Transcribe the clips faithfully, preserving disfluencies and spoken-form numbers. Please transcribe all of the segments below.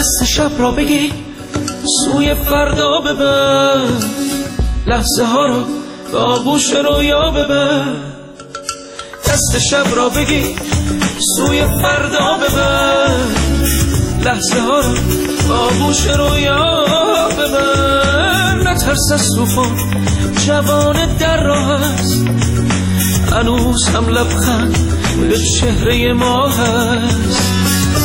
دست شب را بگی سوی فردا ببر، لحظه ها رو به آغوش رویا ببر. دست شب را بگی سوی فردا ببر، لحظه ها رو به آغوش رویا ببر. نترس از طوفان، جوان در راه است، هنوز هم لبخند به چهره ما هست.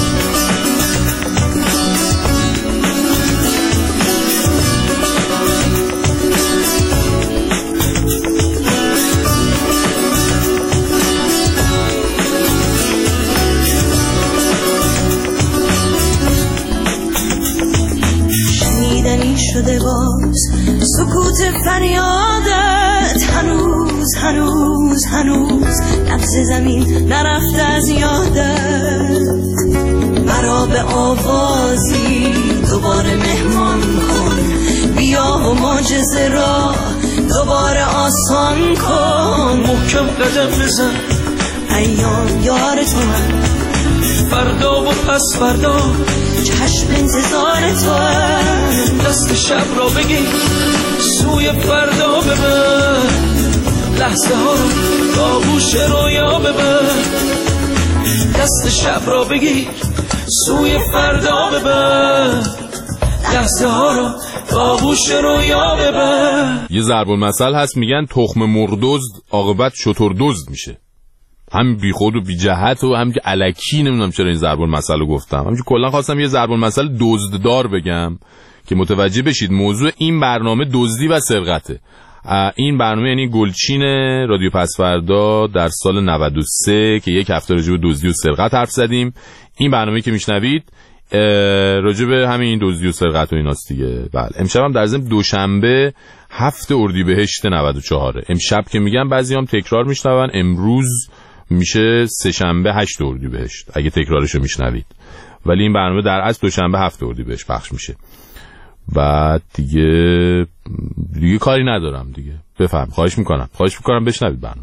شنیدنی شده باز سکوت فریادت، هنوز هنوز هنوز لفظ زمین نرفته از یادت. مرا به آوازی دوباره مهمان کن، بیا و معجزه را دوباره آسان کن. محکم قدم بزن، ایام یار تو من، فردا و پس فردا چشم انتظار تو. دست شب را بگی سوی فردا ببر، لحظه ها رو به آغوش رویا ببر. دست شب را بگی سوی فردا ببر، لحظه ها رو به آغوش رویا ببر. یه ضرب المثل هست میگن تخم مرغ‌دزد عاقبت شتر دزد میشه. هم بی خود و بی جهت و هم که الکی. نمیدونم چرا این ضرب المثل رو گفتم، همونجوری کلا خواستم یه ضرب المثل دزددار بگم که متوجه بشید موضوع این برنامه دزدی و سرقته. این برنامه یعنی گلچین رادیو پسفردا در سال نود و سه که یک هفته راجع به دزدی و سرقت حرف زدیم. این برنامه که میشنوید راجع به همین دزدی و سرقت و ایناست دیگه. بله، امشب هم در ضمن دوشنبه هفت اردیبهشت نود و چهار. امشب که میگم بعضیام تکرار میشنون، امروز میشه سه شنبه هشت اردیبهشت اگه تکرارشو میشنوید، ولی این برنامه در اصل دوشنبه هفت اردیبهشت پخش میشه. بعد دیگه دیگه کاری ندارم دیگه. بفهم، خواهش میکنم خواهش میکنم بشنوید برنامه.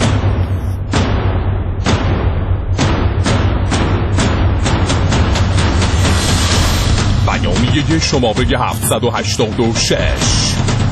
بیانیه شماره هفتصد و هشتاد و شش.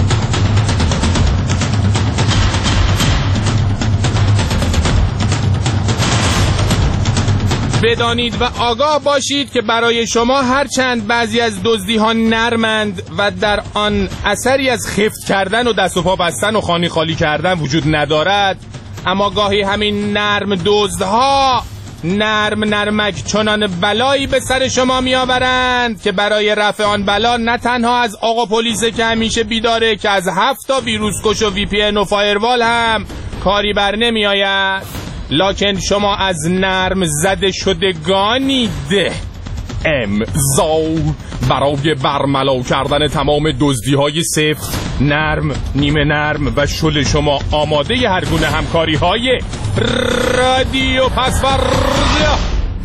بدانید و آگاه باشید که برای شما هرچند بعضی از دزدی ها نرمند و در آن اثری از خفت کردن و دست و پا بستن و خانی خالی کردن وجود ندارد، اما گاهی همین نرم دزدها نرم نرمک چنان بلایی به سر شما می آورند که برای رفع آن بلا نه تنها از آقا پلیس که همیشه بیداره، که از هفت تا ویروسکش و وی پی ان و فایروال هم کاری بر نمی آید، لکن شما از نرم زده شدگانید. امضا برای برملا کردن تمام دزدی های سفت، نرم، نیمه نرم و شل شما آماده هر گونه همکاری های رادیو پسفردا.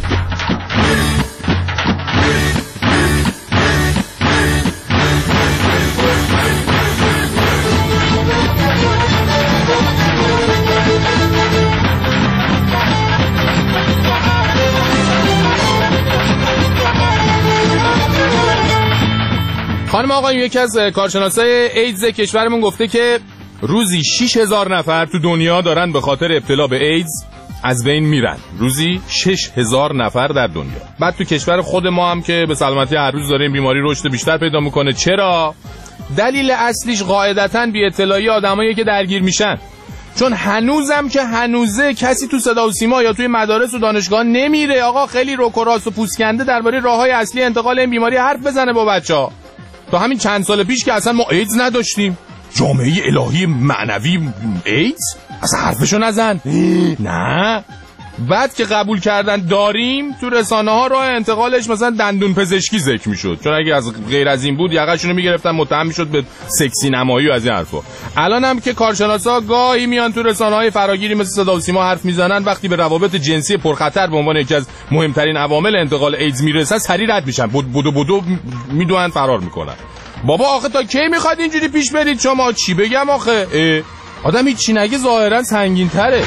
خانم آقایون، یکی از کارشناسای ایدز کشورمون گفته که روزی شش هزار نفر تو دنیا دارن به خاطر ابتلا به ایدز از بین میرن. روزی شش هزار نفر در دنیا. بعد تو کشور خود ما هم که به سلامتی هر روز داره این بیماری رشد بیشتر پیدا میکنه. چرا؟ دلیل اصلیش قاعدتاً بی اطلاعی آدمایی که درگیر میشن. چون هنوزم که هنوزه کسی تو صدا و سیما یا توی مدارس و دانشگاه نمیره آقا خیلی روک و راست و پوسکنده درباره راههای اصلی انتقال این بیماری حرف بزنه با بچه‌ها. تا همین چند سال پیش که اصلا ما ایدز نداشتیم، جامعه الهی معنوی ایدز اصلا حرفشو نزن. نه، بعد که قبول کردن داریم تو رسانه ها راه انتقالش مثلا دندون پزشکی ذکر میشد، چون اگه از غیر از این بود یقه‌شونو میگرفتن متهم میشد به سکسی نمایی و از این حرفا. الان هم که کارشناسا گاهی میان تو رسانه های فراگیری مثل صدا و سیما حرف میزنن، وقتی به روابط جنسی پرخطر به عنوان یکی از مهمترین عوامل انتقال ایدز میرسن سریع رد میشن، بود بودو بودو میدونن فرار میکنن. بابا آخه تا کی میخواد اینجوری پیش برید شما؟ چی بگم آخه؟ آدم هیچی نگه ظاهرا سنگین تره.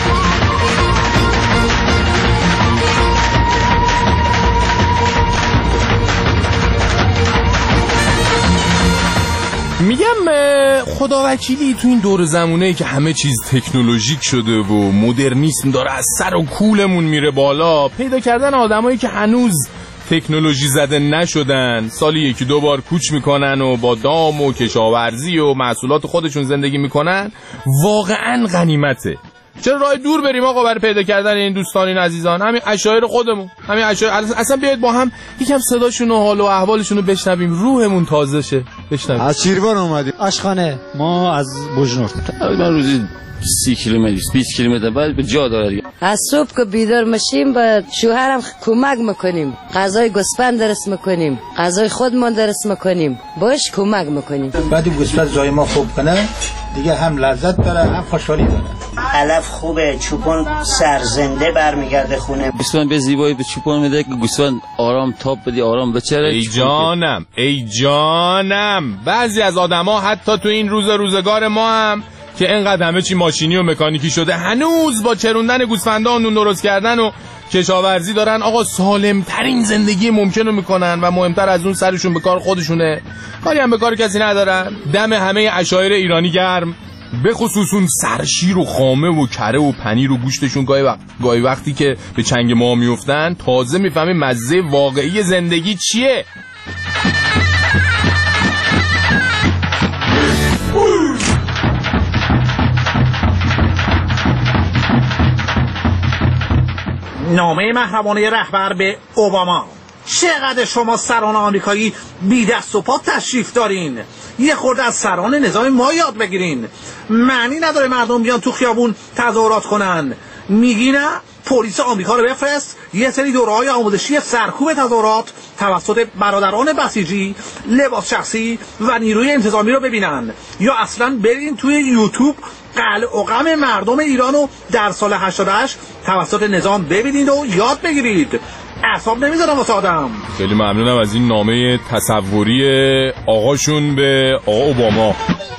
میگم خدا وکیلی تو این دور زمونه که همه چیز تکنولوژیک شده و مدرنیسم داره از سر و کولمون میره بالا، پیدا کردن آدمایی که هنوز تکنولوژی زده نشدن، سالی یکی دو بار کوچ میکنن و با دام و کشاورزی و محصولات خودشون زندگی میکنن، واقعا غنیمته. چرا راه دور بریم آقا برای پیدا کردن این دوستان، این عزیزان؟ همین عشایر خودمون، همین عشایر. اصلا بیاید با هم یکم صداشون و حال و احوالشون رو بشنویم، روحمون تازه شه. بشنویم. از شیروان اومدیم. آشخانه. ما از بوجنورد. تقریبا روزی سی کیلومتر بیست کیلومتر بعد به جا داره. از صبح که بیدار میشیم با شوهرم کمک میکنیم، غذای گوسفند درست میکنیم، غذای خودمون درست میکنیم، باش کمک میکنیم. بعد گوسفند زای ما خوب کنه دیگه هم لذت داره هم خوشحالی داره. علف خوبه، چوپون سرزنده برمیگرده خونه. گوسفند به زیبایی به چوپون میده که گوسفند آرام تاب بدی، آرام بچره. ای جانم ای جانم بعضی از آدما حتی تو این روز روزگار ما هم که اینقدر همه چی ماشینی و مکانیکی شده، هنوز با چروندن گوسفندا و نون درست کردن و کشاورزی دارن آقا سالم ترین زندگی ممکن رو میکنن و مهمتر از اون سرشون به کار خودشونه، کاری هم به کار کسی ندارن. دم همه عشایر ایرانی گرم، به خصوص اون سرشیر و خامه و کره و پنیر و گوشتشون گاهی وقت گاهی وقتی که به چنگ ما میافتن تازه میفهمی مزه واقعی زندگی چیه. نامه محرمانه رهبر به اوباما. چقدر شما سران آمریکایی بی دست و پا تشریف دارین، یه خورده از سران نظام ما یاد بگیرین. معنی نداره مردم بیان تو خیابون تظاهرات کنن. میگی نه؟ پلیس آمریکا رو بفرست یه سری دوره‌های آموزشی سرکوب تظاهرات توسط برادران بسیجی، لباس شخصی و نیروی انتظامی رو ببینن، یا اصلا برین توی یوتیوب قلع و قم مردم ایرانو در سال هشتاد و هشت توسط نظام ببینید و یاد بگیرید. اعصاب نمیذارم واسه آدم. خیلی ممنونم از این نامه تصوری آقاشون به آقا اوباما.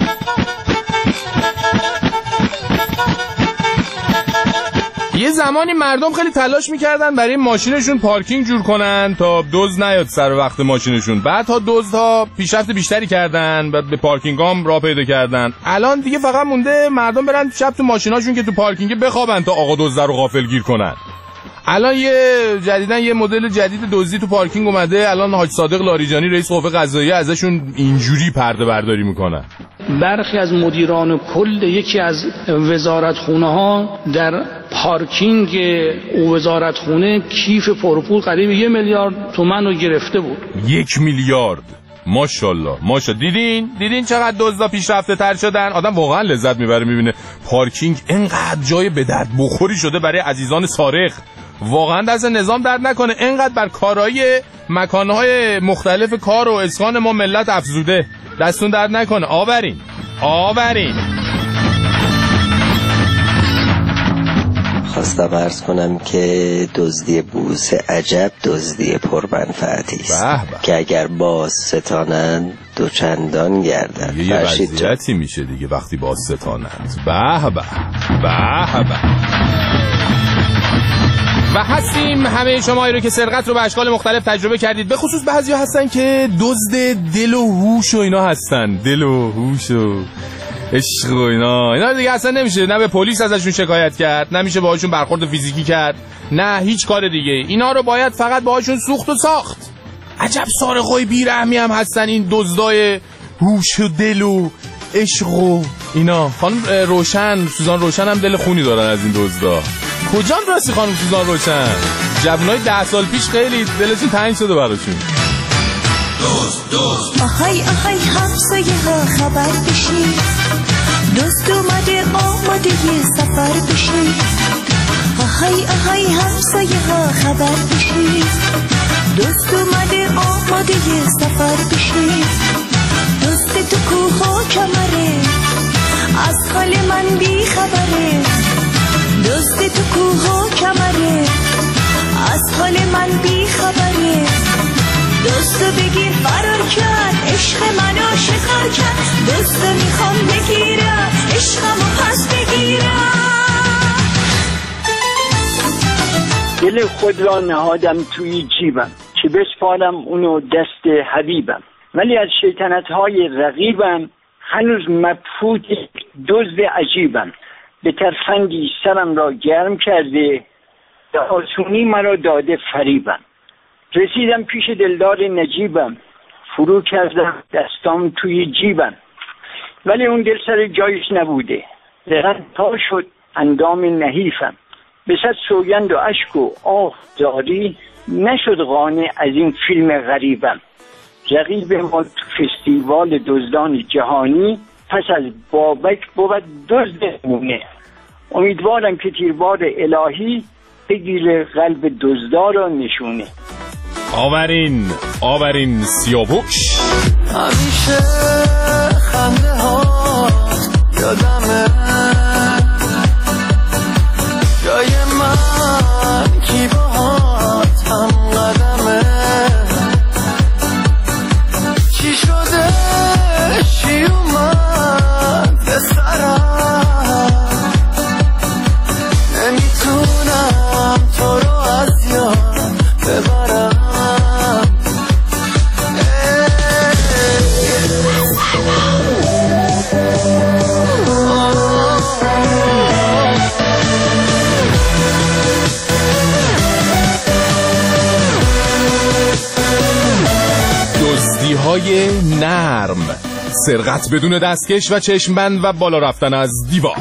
یه زمانی مردم خیلی تلاش میکردن برای ماشینشون پارکینگ جور کنن تا دزد نیاد سر وقت ماشینشون. بعد تا دزدها پیشرفت بیشتری کردن، بعد به پارکینگ هم راه پیدا کردن. الان دیگه فقط مونده مردم برن شب تو ماشیناشون که تو پارکینگ بخوابن تا آقا دزد رو غافلگیر کنن. الان یه جدیدن یه مدل جدید دزدی تو پارکینگ اومده. الان حاج صادق لاریجانی رئیس قوه قضاییه ازشون اینجوری پرده برداری میکنن. برخی از مدیران کل یکی از وزارتخونه‌ها در پارکینگ او وزارتخونه کیف پرپول قریب یه میلیارد تومان رو گرفته بود. یک میلیارد ماشاءالله ماشاءالله. دیدین دیدین چقدر دزدا پیشرفته تر شدن. آدم واقعا لذت میبره میبینه پارکینگ اینقدر جای به درد بخوری شده برای عزیزان سارق. واقعا دست نظام درد نکنه اینقدر بر کارهای مکانهای مختلف کار و اسکان ما ملت افزوده. دستون درد نکنه. آورین آورین. خواستم عرض کنم که دزدی بوسه عجب دزدی پرمنفعتی است که اگر باز ستانند دو چندان گردند. یه وضعیتی میشه دیگه وقتی باز ستانند. به به به به. و هستیم همه شمایی رو که سرقت رو به اشکال مختلف تجربه کردید. به خصوص بعضیا هستن که دزد دل و هوش و اینا هستن. دل و هوش و عشق و اینا اینا دیگه اصلا نمیشه نه به پلیس ازشون شکایت کرد، نمیشه باهاشون برخورد فیزیکی کرد، نه هیچ کار دیگه. اینا رو باید فقط باهاشون سوخت و ساخت. عجب سارقای بیرحمی هم هستن این دزدای هوش و دل و عشق و اینا. خانم روشن سوزان روشن هم دل خونی دارن از این دزدا. کجا راستی خانم سوزان روشن؟ جوانای ده سال پیش خیلی دلشون تنگ شده براشون. دوست دوست آهای آهای همسایه ها خبر بشید، دوست اومده آماده یه سفر بشید. آهای آهای همسایه ها خبر بشید، دوست اومده آماده یه سفر بشید. دوست تو کوه و کمره از حال من بی خبره، دوست تو کوه و کمره از حال من بی خبره. دوستو بگیر فرار کرد، عشق منو شکار کرد. دوستو میخوام بگیرم، عشقمو پس بگیرم. دل خود را نهادم توی جیبم، که بسپارم اونو دست حبیبم. ولی از شیطنت‌های رقیبم هنوز مبهوت دزد عجیبم. به ترفندی سرم را گرم کرده، به آسونی مرا داده فریبم. رسیدم پیش دلدار نجیبم، فرو کردم دستام توی جیبم. ولی اون دل سر جایش نبوده، زرن تا شد اندام نحیفم. به صد سوگند و اشک و آه زاری، نشد قانع از این فیلم غریبم. رقیب ما تو فستیوال دزدان جهانی، پس از بابک بود دزد مونه. امیدوارم که تیربار الهی بگیره قلب دزدار را نشونه. آورین آورین سیاوش. همیشه خنده ها یادمه، جای من کی باهات هم قدمه. چی شده چی اومد به سرم، نمیتونم تو رو از یاد ببرم. های نرم، سرقت بدون دستکش و چشمبند و بالا رفتن از دیوار.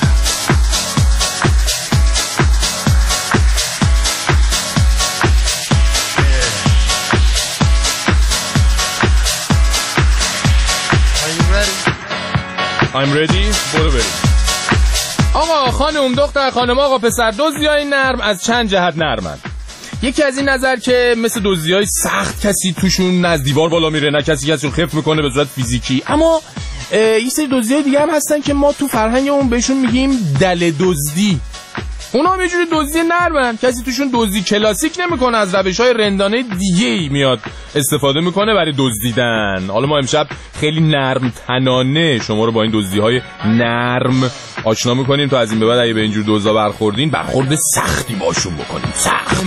I'm ready. برو بریم. آقا خانم دختر خانم آقا پسر، دزدیای نرم از چند جهت نرمن. یکی از این نظر که مثل دزدیای سخت کسی توشون نه از دیوار بالا میره، نه کسی کسی رو خفت میکنه به صورت فیزیکی. اما یه سری دزدیای دیگه هم هستن که ما تو فرهنگمون بهشون میگیم دل دزدی. اونا هم یه جوری دزدی نرمن، کسی توشون دزدی کلاسیک نمیکنه، از روش‌های رندانه دیگه‌ای میاد استفاده میکنه برای دزدیدن. حالا ما امشب خیلی نرم تنانه شما رو با این دزدی‌های نرم آشنا میکنیم تا از این به بعد اگه به اینجور دزدا برخوردین برخورد سختی باشون بکنیم. سخت.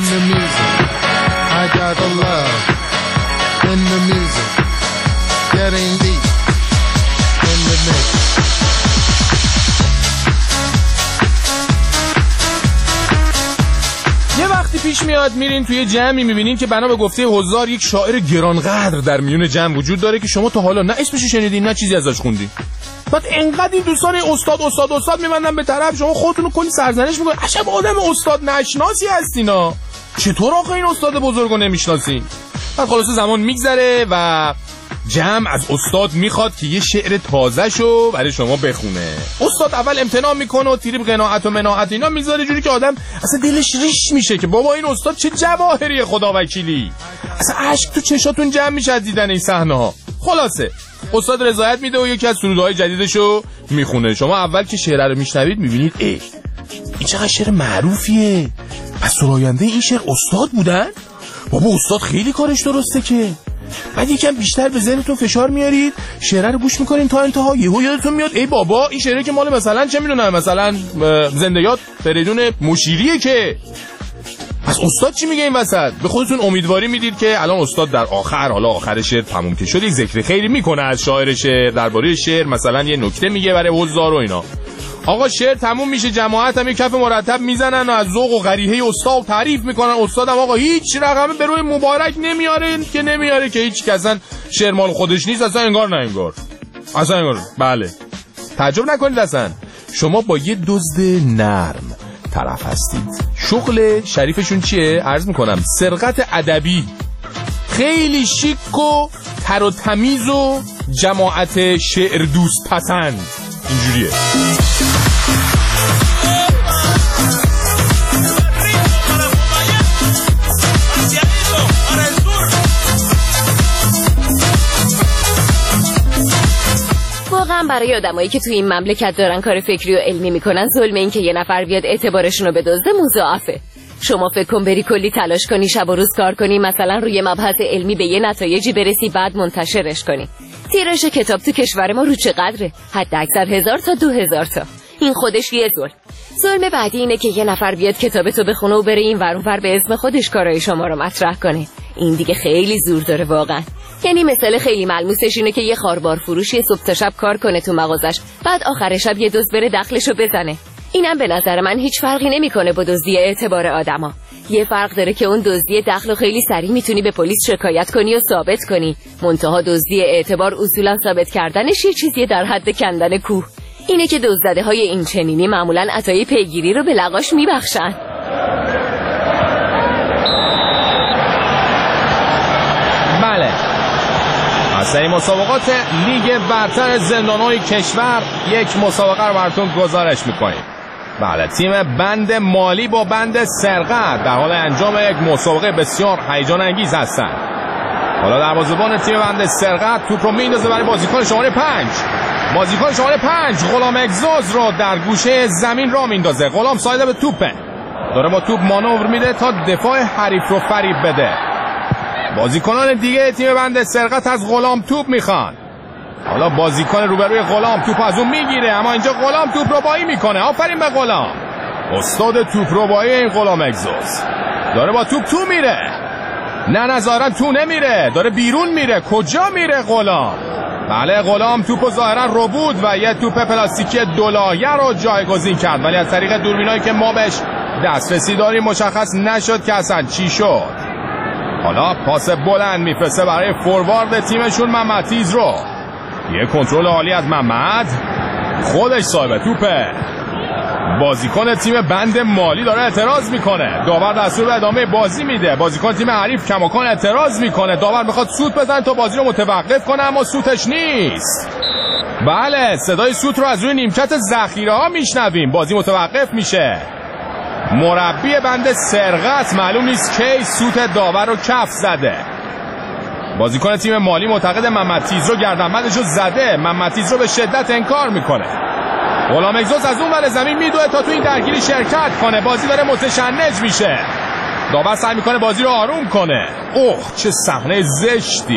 یه وقتی پیش میاد میرین توی جمعی میبینین که بنا به گفته حضار یک شاعر گرانقدر در میون جمع وجود داره که شما تا حالا نه اسمش شنیدین نه چیزی ازش خوندین. بعد انقدر این دوستان استاد استاد استاد میبندن به طرف شما، خودتون رو کلی سرزنش میکنین. عجب آدم استاد نشناسی هستینا، چطور آخه این استاد بزرگو نمیشناسین؟ بعد خلاص زمان میگذره و جمع از استاد میخواد که یه شعر تازه شو برای شما بخونه. استاد اول امتناع میکنه و تیریب قناعت و مناعت اینا میذاره، جوری که آدم اصلا دلش ریش میشه که بابا این استاد چه جواهری خدا وکیلی. اصلا عشق تو چشاتون جمع میشه از دیدن این صحنه ها. خلاصه استاد رضایت میده و یکی از سرودهای جدیدشو میخونه. شما اول که شعر رو میشنوید میبینید ای این چقدر شعر معروفیه، پس سراینده این شعر استاد بودن؟ بابا استاد خیلی کارش درسته که. بعد یکم بیشتر به ذهنتون فشار میارید، شعر رو گوش میکنین تا انتها، یهو یادتون میاد ای بابا این شعره که مال مثلا چه میدونم مثلا زنده‌یاد فریدون مشیریه که. پس استاد چی میگه این وسط؟ به خودتون امیدواری میدید که الان استاد در آخر، حالا آخر شعر تموم که شد، یک ذکر خیری میکنه از شاعر شعر درباره شعر، مثلا یه نکته میگه برای حضار و اینا. آقا شعر تموم میشه، جماعت هم یه کف مرتب میزنن و از ذوق و غریحه استاد تعریف میکنن. استادم آقا هیچ رقمه به روی مبارک نمیاره که نمیاره که هیچ کسان شعر مال خودش نیست، اصلا انگار نه انگار اصلا انگار. بله تعجب نکنید، اصلا شما با یه دزد نرم طرف هستید. شغل شریفشون چیه؟ عرض میکنم سرقت ادبی. خیلی شیک و تر و تمیز و جماعت شعر دوست پسند اینجوریه. واقعا برای آدمایی که توی این مملکت دارن کار فکری و علمی میکنن ظلم این که یه نفر بیاد اعتبارشون رو بدزده مضاعفه. شما فکر کن بری کلی تلاش کنی، شب و روز کار کنی، مثلا روی مبحث علمی به یه نتایجی برسی، بعد منتشرش کنی. تیراژ کتاب تو کشور ما رو چقدره؟ حد اکثر هزار تا دو هزار تا. این خودش یه ظلم. ظلم بعدی اینه که یه نفر بیاد کتاب تو بخونه و بره این ور اون ور به اسم خودش کارای شما رو مطرح کنه. این دیگه خیلی زور داره واقعا. یعنی مثال خیلی ملموسش اینه که یه خاربار فروش یه صبح تا شب کار کنه تو مغازش، بعد آخر شب یه دزد بره دخلشو بزنه. اینم به نظر من هیچ فرقی نمیکنه با دزدی اعتبار آدما. یه فرق داره که اون دزدی دخل خیلی سریع میتونی به پلیس شکایت کنی و ثابت کنی، منتها دزدی اعتبار اصولا ثابت کردنش یه چیزیه در حد کندن کوه. اینه که دزدده های این چنینی معمولا عطای پیگیری رو به لقاش میبخشن. بله، از این مسابقات لیگ برتر زندانهای کشور یک مسابقه رو براتون گزارش میکنیم. بله، تیم بند مالی با بند سرقت در حال انجام یک مسابقه بسیار هیجان انگیز هستند. حالا دروازه‌بان تیم بند سرقت توپ رو میندازه برای بازیکن شماره پنج. بازیکن شماره پنج غلام اگزوز رو در گوشه زمین را میندازه. غلام سایده به توپه، داره با توپ مانور میده تا دفاع حریف رو فریب بده. بازیکنان دیگه تیم بند سرقت از غلام توپ میخوان. حالا بازیکن روبروی غلام توپ از اون میگیره، اما اینجا غلام توپ ربایی میکنه. آفرین به غلام، استاد توپ ربایی این غلام اگزوز. داره با توپ تو میره، نه نظارا تو نمیره، داره بیرون میره. کجا میره غلام؟ بله، غلام توپو ظاهرا رو بود و یه توپ پلاستیکی دولایه رو جایگزین کرد، ولی از طریق دوربینایی که ما بهش دسترسی داریم مشخص نشد که اصلا چی شد. حالا پاس بلند میفرسته برای فوروارد تیمشون محمد تیز رو. یه کنترل عالی از محمد، خودش صاحب توپه. بازیکن تیم بند مالی داره اعتراض میکنه، داور دستور به ادامه بازی میده. بازیکن تیم حریف کماکان اعتراض میکنه، داور میخواد سوت بزنه تا بازی رو متوقف کنه، اما سوتش نیست. بله، صدای سوت رو از روی نیمکت ذخیره ها میشنویم. بازی متوقف میشه. مربی بند سرقت معلوم نیست کی سوت داور رو کف زده. بازیکن تیم مالی معتقد محمد تیز رو گردنبندش رو زده. محمد تیز رو به شدت انکار میکنه. غلام اگزوز از اون ور زمین میدوه تا تو این درگیری شرکت کنه. بازی داره متشنج میشه. داور سعی میکنه بازی رو آروم کنه. اوه چه صحنه زشتی.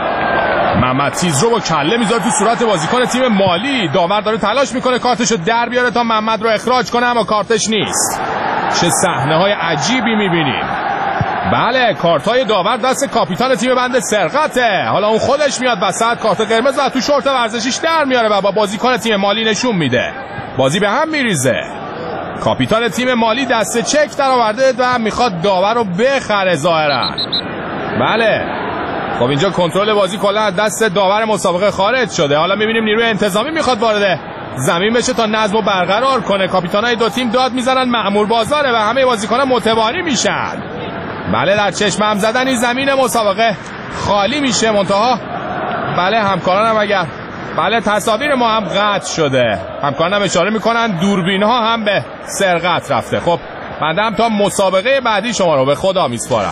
محمد تیز رو با کله میذاره تو صورت بازیکن تیم مالی. داور داره تلاش میکنه کارتشو در بیاره تا محمد رو اخراج کنه، اما کارتش نیست. چه صحنه های عجیبی میبینیم. بله، کارتای داور دست کاپیتان تیم بند سرقته. حالا اون خودش میاد وسط، کارت قرمز رو تو شورت ورزشیش در میاره و با بازیکن تیم مالی نشون میده. بازی به هم میریزه. کاپیتان تیم مالی دست چک در آورده و میخواد داور رو بخره ظاهرا. بله، خب اینجا کنترل بازی کلا از دست داور مسابقه خارج شده. حالا میبینیم نیروی انتظامی میخواد وارد زمین بشه تا نظم رو برقرار کنه. کاپیتانای دو تیم داد میزنن مأمور بازاره و همه بازیکنان متواری میشن. بله، در چشم هم زدن این زمین مسابقه خالی میشه. منتها بله، همکارانم اگر بله تصاویر ما هم قطع شده. همکارانم اشاره میکنن دوربین ها هم به سرقت رفته. خب بندم تا مسابقه بعدی شما رو به خدا میسپارم.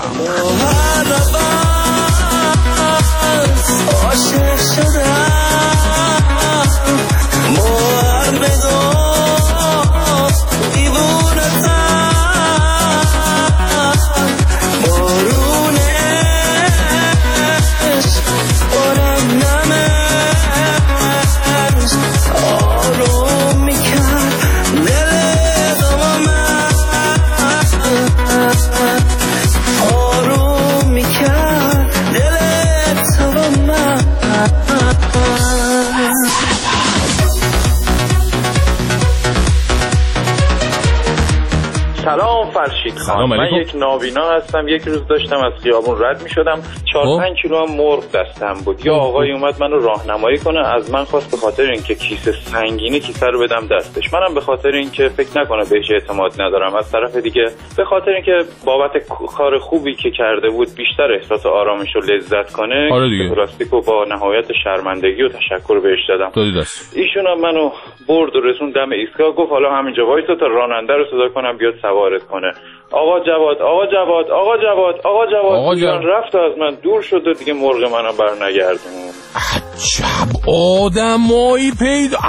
سلام فرشید خان، من یک نابینا هستم. یک روز داشتم از خیابون رد می شدم، چهار پنج کیلو هم مرغ دستم بود. یا آقای اومد منو راهنمایی کنه، از من خواست به خاطر اینکه کیسه سنگینه کیسه رو بدم دستش. منم به خاطر اینکه فکر نکنه بهش اعتماد ندارم، از طرف دیگه به خاطر اینکه بابت کار خوبی که کرده بود بیشتر احساس آرامش و لذت کنه، راستیکو با نهایت شرمندگی و تشکر بهش دادم. ایشون هم منو برد و رسون دم ایستگاه، گفت حالا همینجا وایسا تا راننده رو صدا کنم بیاد سوارت کنه. آقا جواد آقا جواد آقا جواد آقا جواد آقا جواد رفت و از من دور شد و دیگه مرغ منو برنگردون. عجب آدمایی پیدا.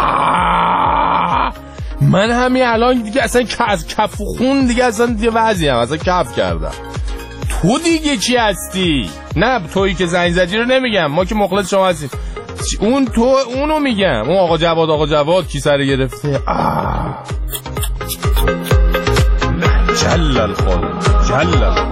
من همین الان دیگه اصلا از کف خون دیگه اصلا دیگه وضعیم اصلا کف کردم. تو دیگه چی هستی؟ نه تویی که زنگ زدی رو نمیگم، ما که مخلص شما هستیم. اون تو اونو میگم، اون آقا جواد آقا جواد کی سر گرفته. آه. جل الخال جل الخال.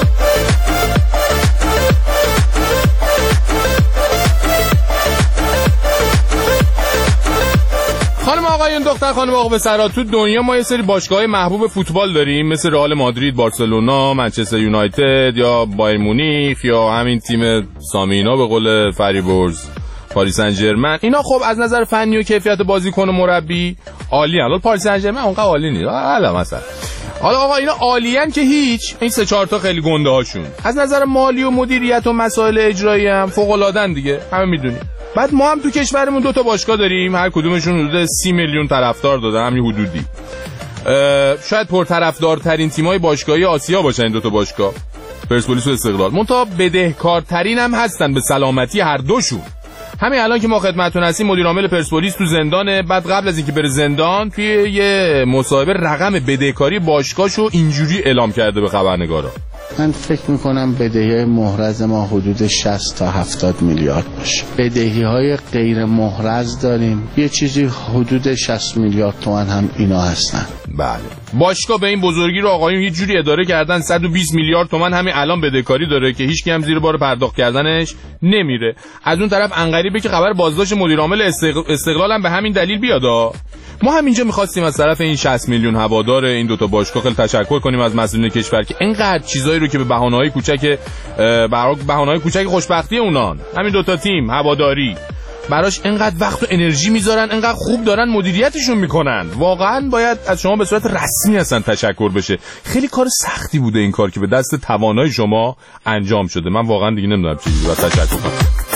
خانم آقایون دختر خانم آقا پسرا، تو دنیا ما یه سری باشگاه محبوب فوتبال داریم، مثل رئال مادرید، بارسلونا، منچستر یونایتد یا بایر مونیخ یا همین تیم سامینا به قول فریبرز پاریس سن ژرمن. اینا خب از نظر فنی و کیفیت بازیکن و مربی عالی ان. حالا پاریس سن ژرمن اونقدر عالی نیست. حالا مثلا حالا آقا اینا عالیان که هیچ، این سه چهار تا خیلی گنده هاشون. از نظر مالی و مدیریت و مسائل اجرایی هم فوق العاده‌ن دیگه، همه میدونیم. بعد ما هم تو کشورمون دو تا باشگاه داریم، هر کدومشون حدود سی میلیون طرفدار دارن، همین حدودی. شاید پرطرفدارترین تیمای باشگاهی آسیا باشن این دو تا باشگاه، پرسپولیس و استقلال. منتها بدهکارترین هم هستن به سلامتی هر دوشون. همین الان که ما خدمتتون هستیم مدیر عامل پرسپولیس تو زندانه. بعد قبل از اینکه بره زندان توی یه مصاحبه رقم بدهکاری باشگاهشو اینجوری اعلام کرده به خبرنگارا. من فکر میکنم بدهی محرز ما حدود شصت تا هفتاد میلیارد باشه. بدهی های غیر محرز داریم یه چیزی حدود شصت میلیارد تومان هم اینا هستن. بله. باشگاه به این بزرگی رو آقایون یه جوری اداره کردن صد و بیست میلیارد تومان همین الان بدهکاری داره که هیچ کی هم زیر بار پرداخت کردنش نمیره. از اون طرف انقریبه که خبر بازداشت مدیر عامل استقلال هم به همین دلیل بیاد. ما هم اینجا می‌خواستیم از طرف این شصت میلیون هوادار این دوتا باشگاه خیلی تشکر کنیم از مسئولین کشور که اینقدر چیزایی رو که به بهانه‌های کوچک برای بهانه‌های کوچک خوشبختی اونان همین دوتا تیم هواداری براش اینقدر وقت و انرژی میذارن، اینقدر خوب دارن مدیریتشون میکنن، واقعا باید از شما به صورت رسمی اصلا تشکر بشه. خیلی کار سختی بوده این کار که به دست توانای شما انجام شده. من واقعا دیگه نمیدونم چیزی باید تشکر کنم.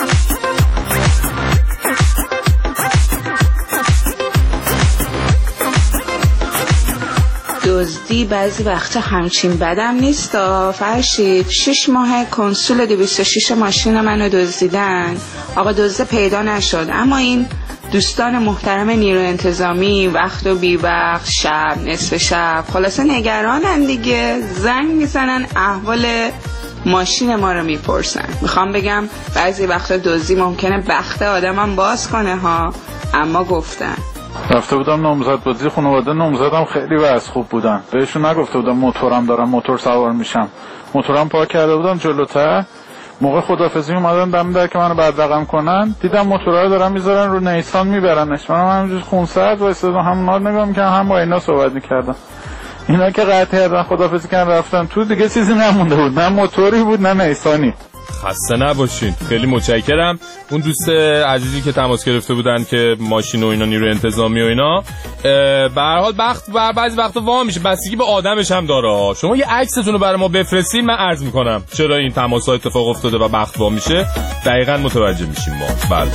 دزدی بعضی وقتا همچین بدم نیست. فرشید شش ماه کنسول دویست و شش ماشین منو دزدیدن، آقا دزده پیدا نشد، اما این دوستان محترم نیرو انتظامی وقت و بی وقت، شب نصف شب، خلاصه نگرانن دیگه، زنگ میزنن احوال ماشین ما رو میپرسن. میخوام بگم بعضی وقتا دزدی ممکنه بخت آدمم باز کنه ها، اما گفتن. رفته بودم نامزد بازی خانواده، نامزدم خیلی وضع خوب بودن، بهشون نگفته بودم موتورم دارم موتور سوار میشم، موتورم پارک کرده بودم جلوتر. موقع خدافظی اومدن دم در که منو بدرقم کنن، دیدم موتورا رو دارن میذارن رو نیسان میبرنش. منم همینجوری خونسرد وایسادم، هم اونا نگاه میکردم هم با اینا صحبت میکردم. اینا که قطع کردن خدافظی کردن رفتن تو، دیگه چیزی نمونده بود، نه موتوری بود نه نیسانی. خسته نباشین، خیلی متشکرم. اون دوست عزیزی که تماس گرفته بودن که ماشین و اینا نیرو انتظامی و اینا، به هر حال بخت بعضی وقتا وا میشه، بستگی به آدمش هم داره. شما یه عکستون رو برای ما بفرستین، من عرض میکنم چرا این تماس‌ها اتفاق افتاده و بخت وا میشه، دقیقاً متوجه میشیم ما. بله.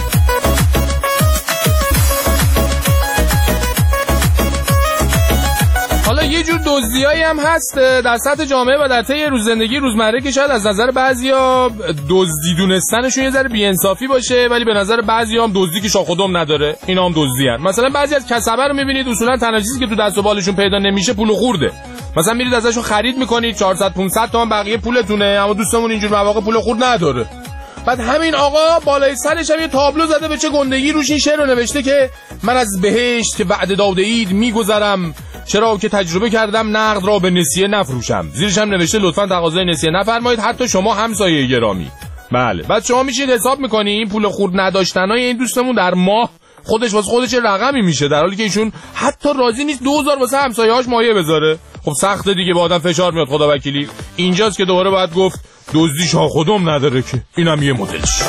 حالا یه جور دزدیایی هم هست در سطح جامعه و در طی روز زندگی روزمره که شاید از نظر بعضیا دزدی دونستنشون یه ذره بی‌انصافی باشه، ولی به نظر بعضیا هم دزدی که شاخ و دم نداره اینا هم دزدی ان. مثلا بعضی از کسبه رو می‌بینید اصولا تنها چیزی که تو دست و بالشون پیدا نمیشه پول و خورده. مثلا میرید ازشون خرید می‌کنید چهارصد پانصد تومن بقیه پولتونه، اما دوستمون اینجور مواقع پول و خورد نداره. بعد همین آقا بالای سرش هم یه تابلو زده به چه گندگی، روش این شعر رو نوشته که من از بهشت که وعده داده اید میگذرم، چرا که تجربه کردم نقد را به نسیه نفروشم. زیرش هم نوشته لطفاً تقاضای نسیه نفرمایید حتی شما همسایه گرامی. بله. بعد شما میشید حساب میکنی این پول خورد نداشتنای این دوستمون در ماه خودش واسه خودش رقمی میشه، در حالی که ایشون حتی راضی نیست دو هزار واسه همسایه‌هاش مایه بذاره. خب سخته دیگه، با آدم فشار میاد خدا وکیلی. اینجاست که دوباره باید گفت دزدی شاخ و دم نداره که اینم یه مدلش.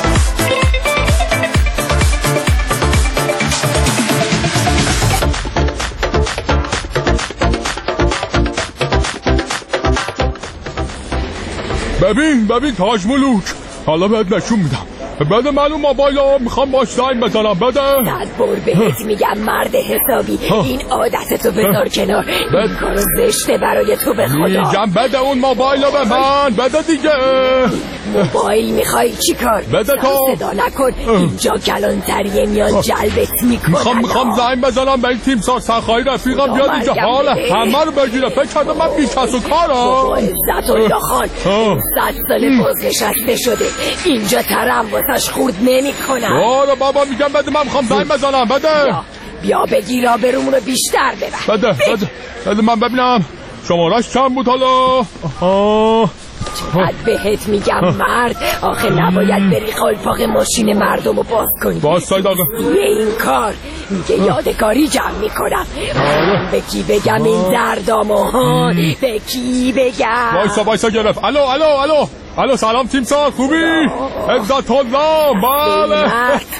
ببین ببین تاج ملوک، حالا بهت نشون میدم. بده من اون موبایلو، میخوام باش زنگ بزنم. بده. صد بار بهت میگم مرد حسابی، این عادتتو بذار کنار، این کارو زشته برای تو به خدا. میگم بده اون موبایلو به من، بده دیگه. موبایل میخوای چی کار؟ بده تو. صدا نکن، اینجا کلانتریه میان جلبت میکنن. میخوام میخوام زنگ بزنم به این تیم سار سرخواهی رفیقم بیاد اینجا حال همه رو بگیره. فکر کردم من بیکس و کارم. بابا عزت الله خان صد سال بازنشسته شده، اینجا ترم واسه واسش خورد نمی کنم. آره بابا میگم بده، من میخوام زنگ بزنم. بده بیا, بیا بگیر آبرومون رو بیشتر ببر. بده بده بده من ببینم شمارش چند بود حالا. آها چقدر بهت میگم مرد، آخه نباید بری قالپاق ماشین مردم رو باز کنی. باز ساید آقا یه این کار میگه یادگاری جمع میکنم. به کی بگم این دردامو ها، به کی بگم؟ وایسا وایسا گرفت. الو الو الو الو سلام تیمسار، خوبی؟ عزت الله. بله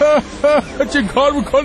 چی کار میکنی؟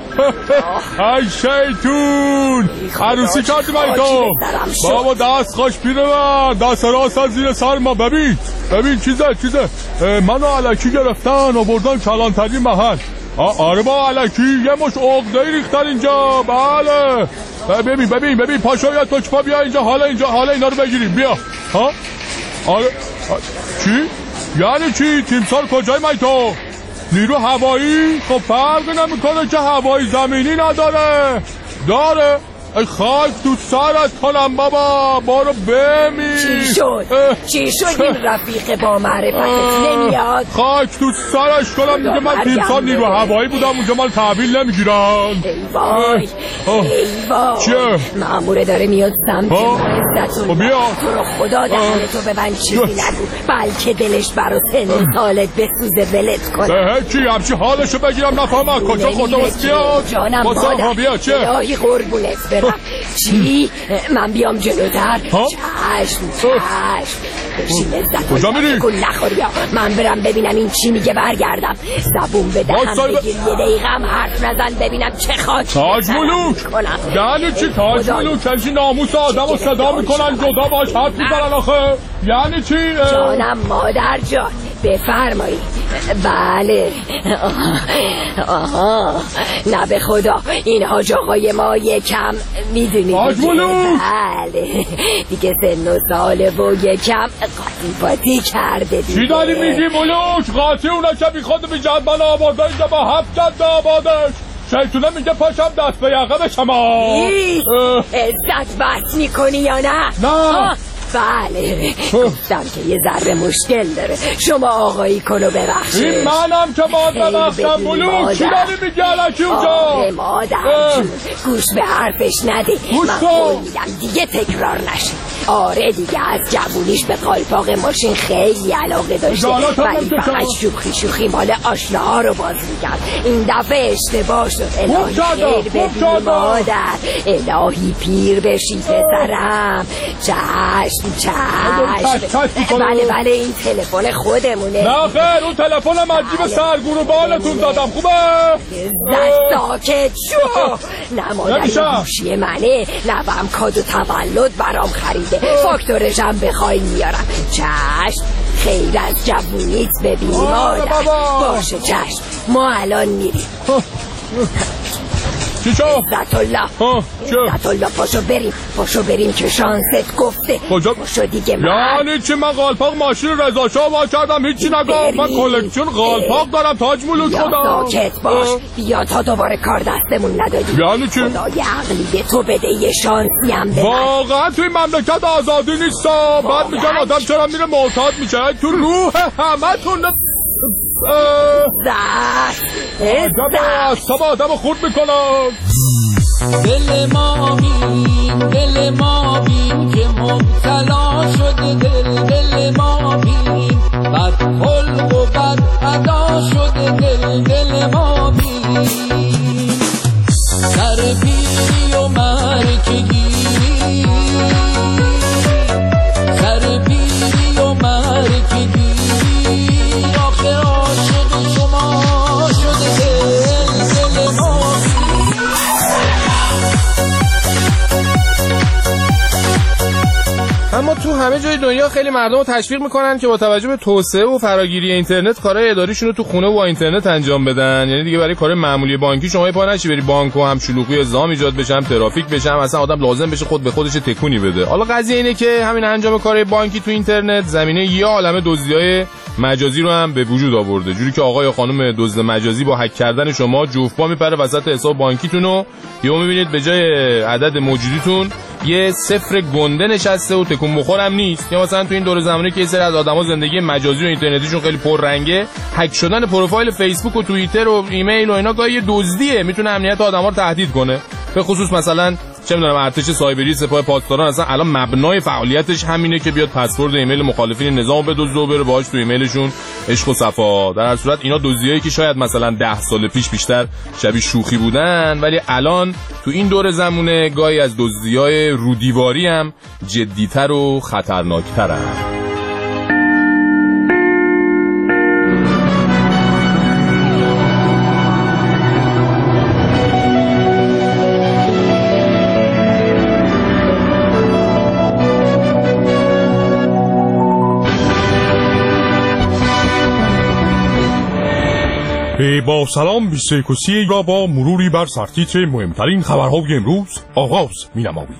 ای شیطون عروسی کردی من تو بابا. دست خوش پیره من، دست راست از زیر سر ما. ببین ببین چیزه چیزه منو علکی گرفتن و بردن کلانتری محل. آره با علکی یه مش عقده‌ای ریختن اینجا. بله ببین ببین ببین پاشو یا توچپا بیا اینجا، حالا اینجا حالا اینا رو بگیریم. بیا ها. آره چی؟ یعنی چی؟ تیمسار کجای من تو؟ نیرو هوایی؟ خب فرق نمیکنه که هوایی زمینی نداره. داره. ای خاک تو سرت کنم بابا، بارو بمیر. چی شد؟ چی شد این رفیق با معرفتت نمیاد؟ خاک تو سرش کنم میگه من تیمسار نیرو هوایی بودم اونجا مال تحویل نمیگیرن. ای وای ای وای چیه؟ ماموره داره میاد سمت ما. عزتون بیا تو رو خدا دهنتو ببند چیزی نگو، بلکه دلش برا سن سالت بسوزه ولت کنه. به چی همچی حالشو بگیرم نفهمم کجا خدا بس بیاد. جانم مادر الهی قربونت برم. چی؟ من بیام جلوتر؟ چشم چشم بشین عزت. کجا میری؟ گل نخوری. من برم ببینم این چی میگه برگردم. زبون بدهم بگیر یه دقیقه هم حرف نزن ببینم چه خاکی تاج ملوک. یعنی چی تاج ملوک؟ یعنی ناموس آدم رو صدا میکنن جدا باش حرف میزنن آخه. یعنی چی؟ جانم مادر جان بفرمایید. بله آها نه به خدا این حاج آقای ما یکم میدونید بله دیگه سن و ساله و یکم قاطی پاتی کرده دیگه. چی داری میگی ملوک؟ قاطی اونا که بیخواد بیجد من آباده اینجا با هفت جد آبادش. شیطونه میگه پاشم دست به یقه بشم. عزت بس میکنی یا نه؟ نه بله گفتم که یه ذره مشکل داره. شما آقایی کنو ببخشید. این منم که باید ببخشم ملوک. چی داری میگی علکی اونجا؟ آره مادر جون گوش به حرفش نده. من قول میدم دیگه تکرار نشه. آره دیگه از جوونیش به قالپاق ماشین خیلی علاقه داشته ولی فقط شوخی شوخی مال آشناها رو باز میکرد. این دفعه اشتباه شد. الهی خیر ببین مادر، الهی پیر بشی پسرم. چشم چشم. بله بله این تلفن خودمونه. نه خیر اون تلفن مجیب سرگور و بالتون دادم. خوبه؟ زد ساکت شو. نه مادر گوشی منه، نوام کادو تولد برام خریده، فاکتورشم بخوای میارم. چشم خیر از جوونیت ببینی مادر. باشه چشم ما الان میریم. چی شو؟ عزت الله عزت الله پاشو بریم پاشو بریم که شانست گفته. کجا؟ پاشو دیگه من. یعنی چی؟ من قالپاق ماشین رضا شاه وا کردم هیچی نگم. من کلکسیون قالپاق دارم تاج ملوک خدا. ساکت باش بیا تا دوباره کار دستمون ندادی. یعنی چی؟ خدای عقلی به تو بده یه شانسی هم به من. واقعا توی مملکت آزادی نیستا. بعد میگن آدم چرا میره معتاد میشه تو روح همه تون. دست دست تا آدم خورد میکنن. دل ما بین دل ما بین که مبتلا شده دل دل ما بین بد خلق و بد ادا شده دل دل ما بین سر پیری و مرکگی سر پیری و مرکگی آخه عاشق شما شده دل دل ما اما تو همه جای دنیا خیلی مردم رو تشویق میکنن که با توجه به توسعه و فراگیری اینترنت کارهای اداریشون رو تو خونه و با اینترنت انجام بدن. یعنی دیگه برای کار معمولی بانکی شما پا نشی بری بانک و هم شلوغی ازدحام ایجاد بشه، هم ترافیک بشه، هم اصلا آدم لازم بشه خود به خودش تکونی بده. حالا قضیه اینه که همین انجام کارهای بانکی تو اینترنت زمینه یه عالمه دزدیای مجازی رو هم به وجود آورده. جوری که آقای یا خانم دزد مجازی با هک کردن شما جوفپا میپره وسط حساب بانکیتون و یهو میبینید به جای عدد موجودیتون یه صفر گنده نشسته و تکون بخورم نیست. یا مثلا تو این دور زمانی که یه سری از آدما زندگی مجازی و اینترنتیشون خیلی پررنگه، هک شدن پروفایل فیسبوک و توییتر و ایمیل و اینا گاهی یه دزدیه، میتونه امنیت آدما رو تهدید کنه. به خصوص مثلا چه میدونم ارتش سایبری سپاه پاسداران اصلا الان مبنای فعالیتش همینه که بیاد پسورد ایمیل مخالفین نظام بدزده و بره باهاش تو ایمیلشون عشق و صفا. در هر صورت اینا دزدیایی که شاید مثلا ده سال پیش بیشتر شبیه شوخی بودن، ولی الان تو این دور زمونه گاهی از دزدیای رودیواری هم جدی‌تر و خطرناک‌ترن. با سلام بیست و یک و سی را با مروری بر سرتیتر مهمترین خبرهای امروز آغاز می‌نماییم.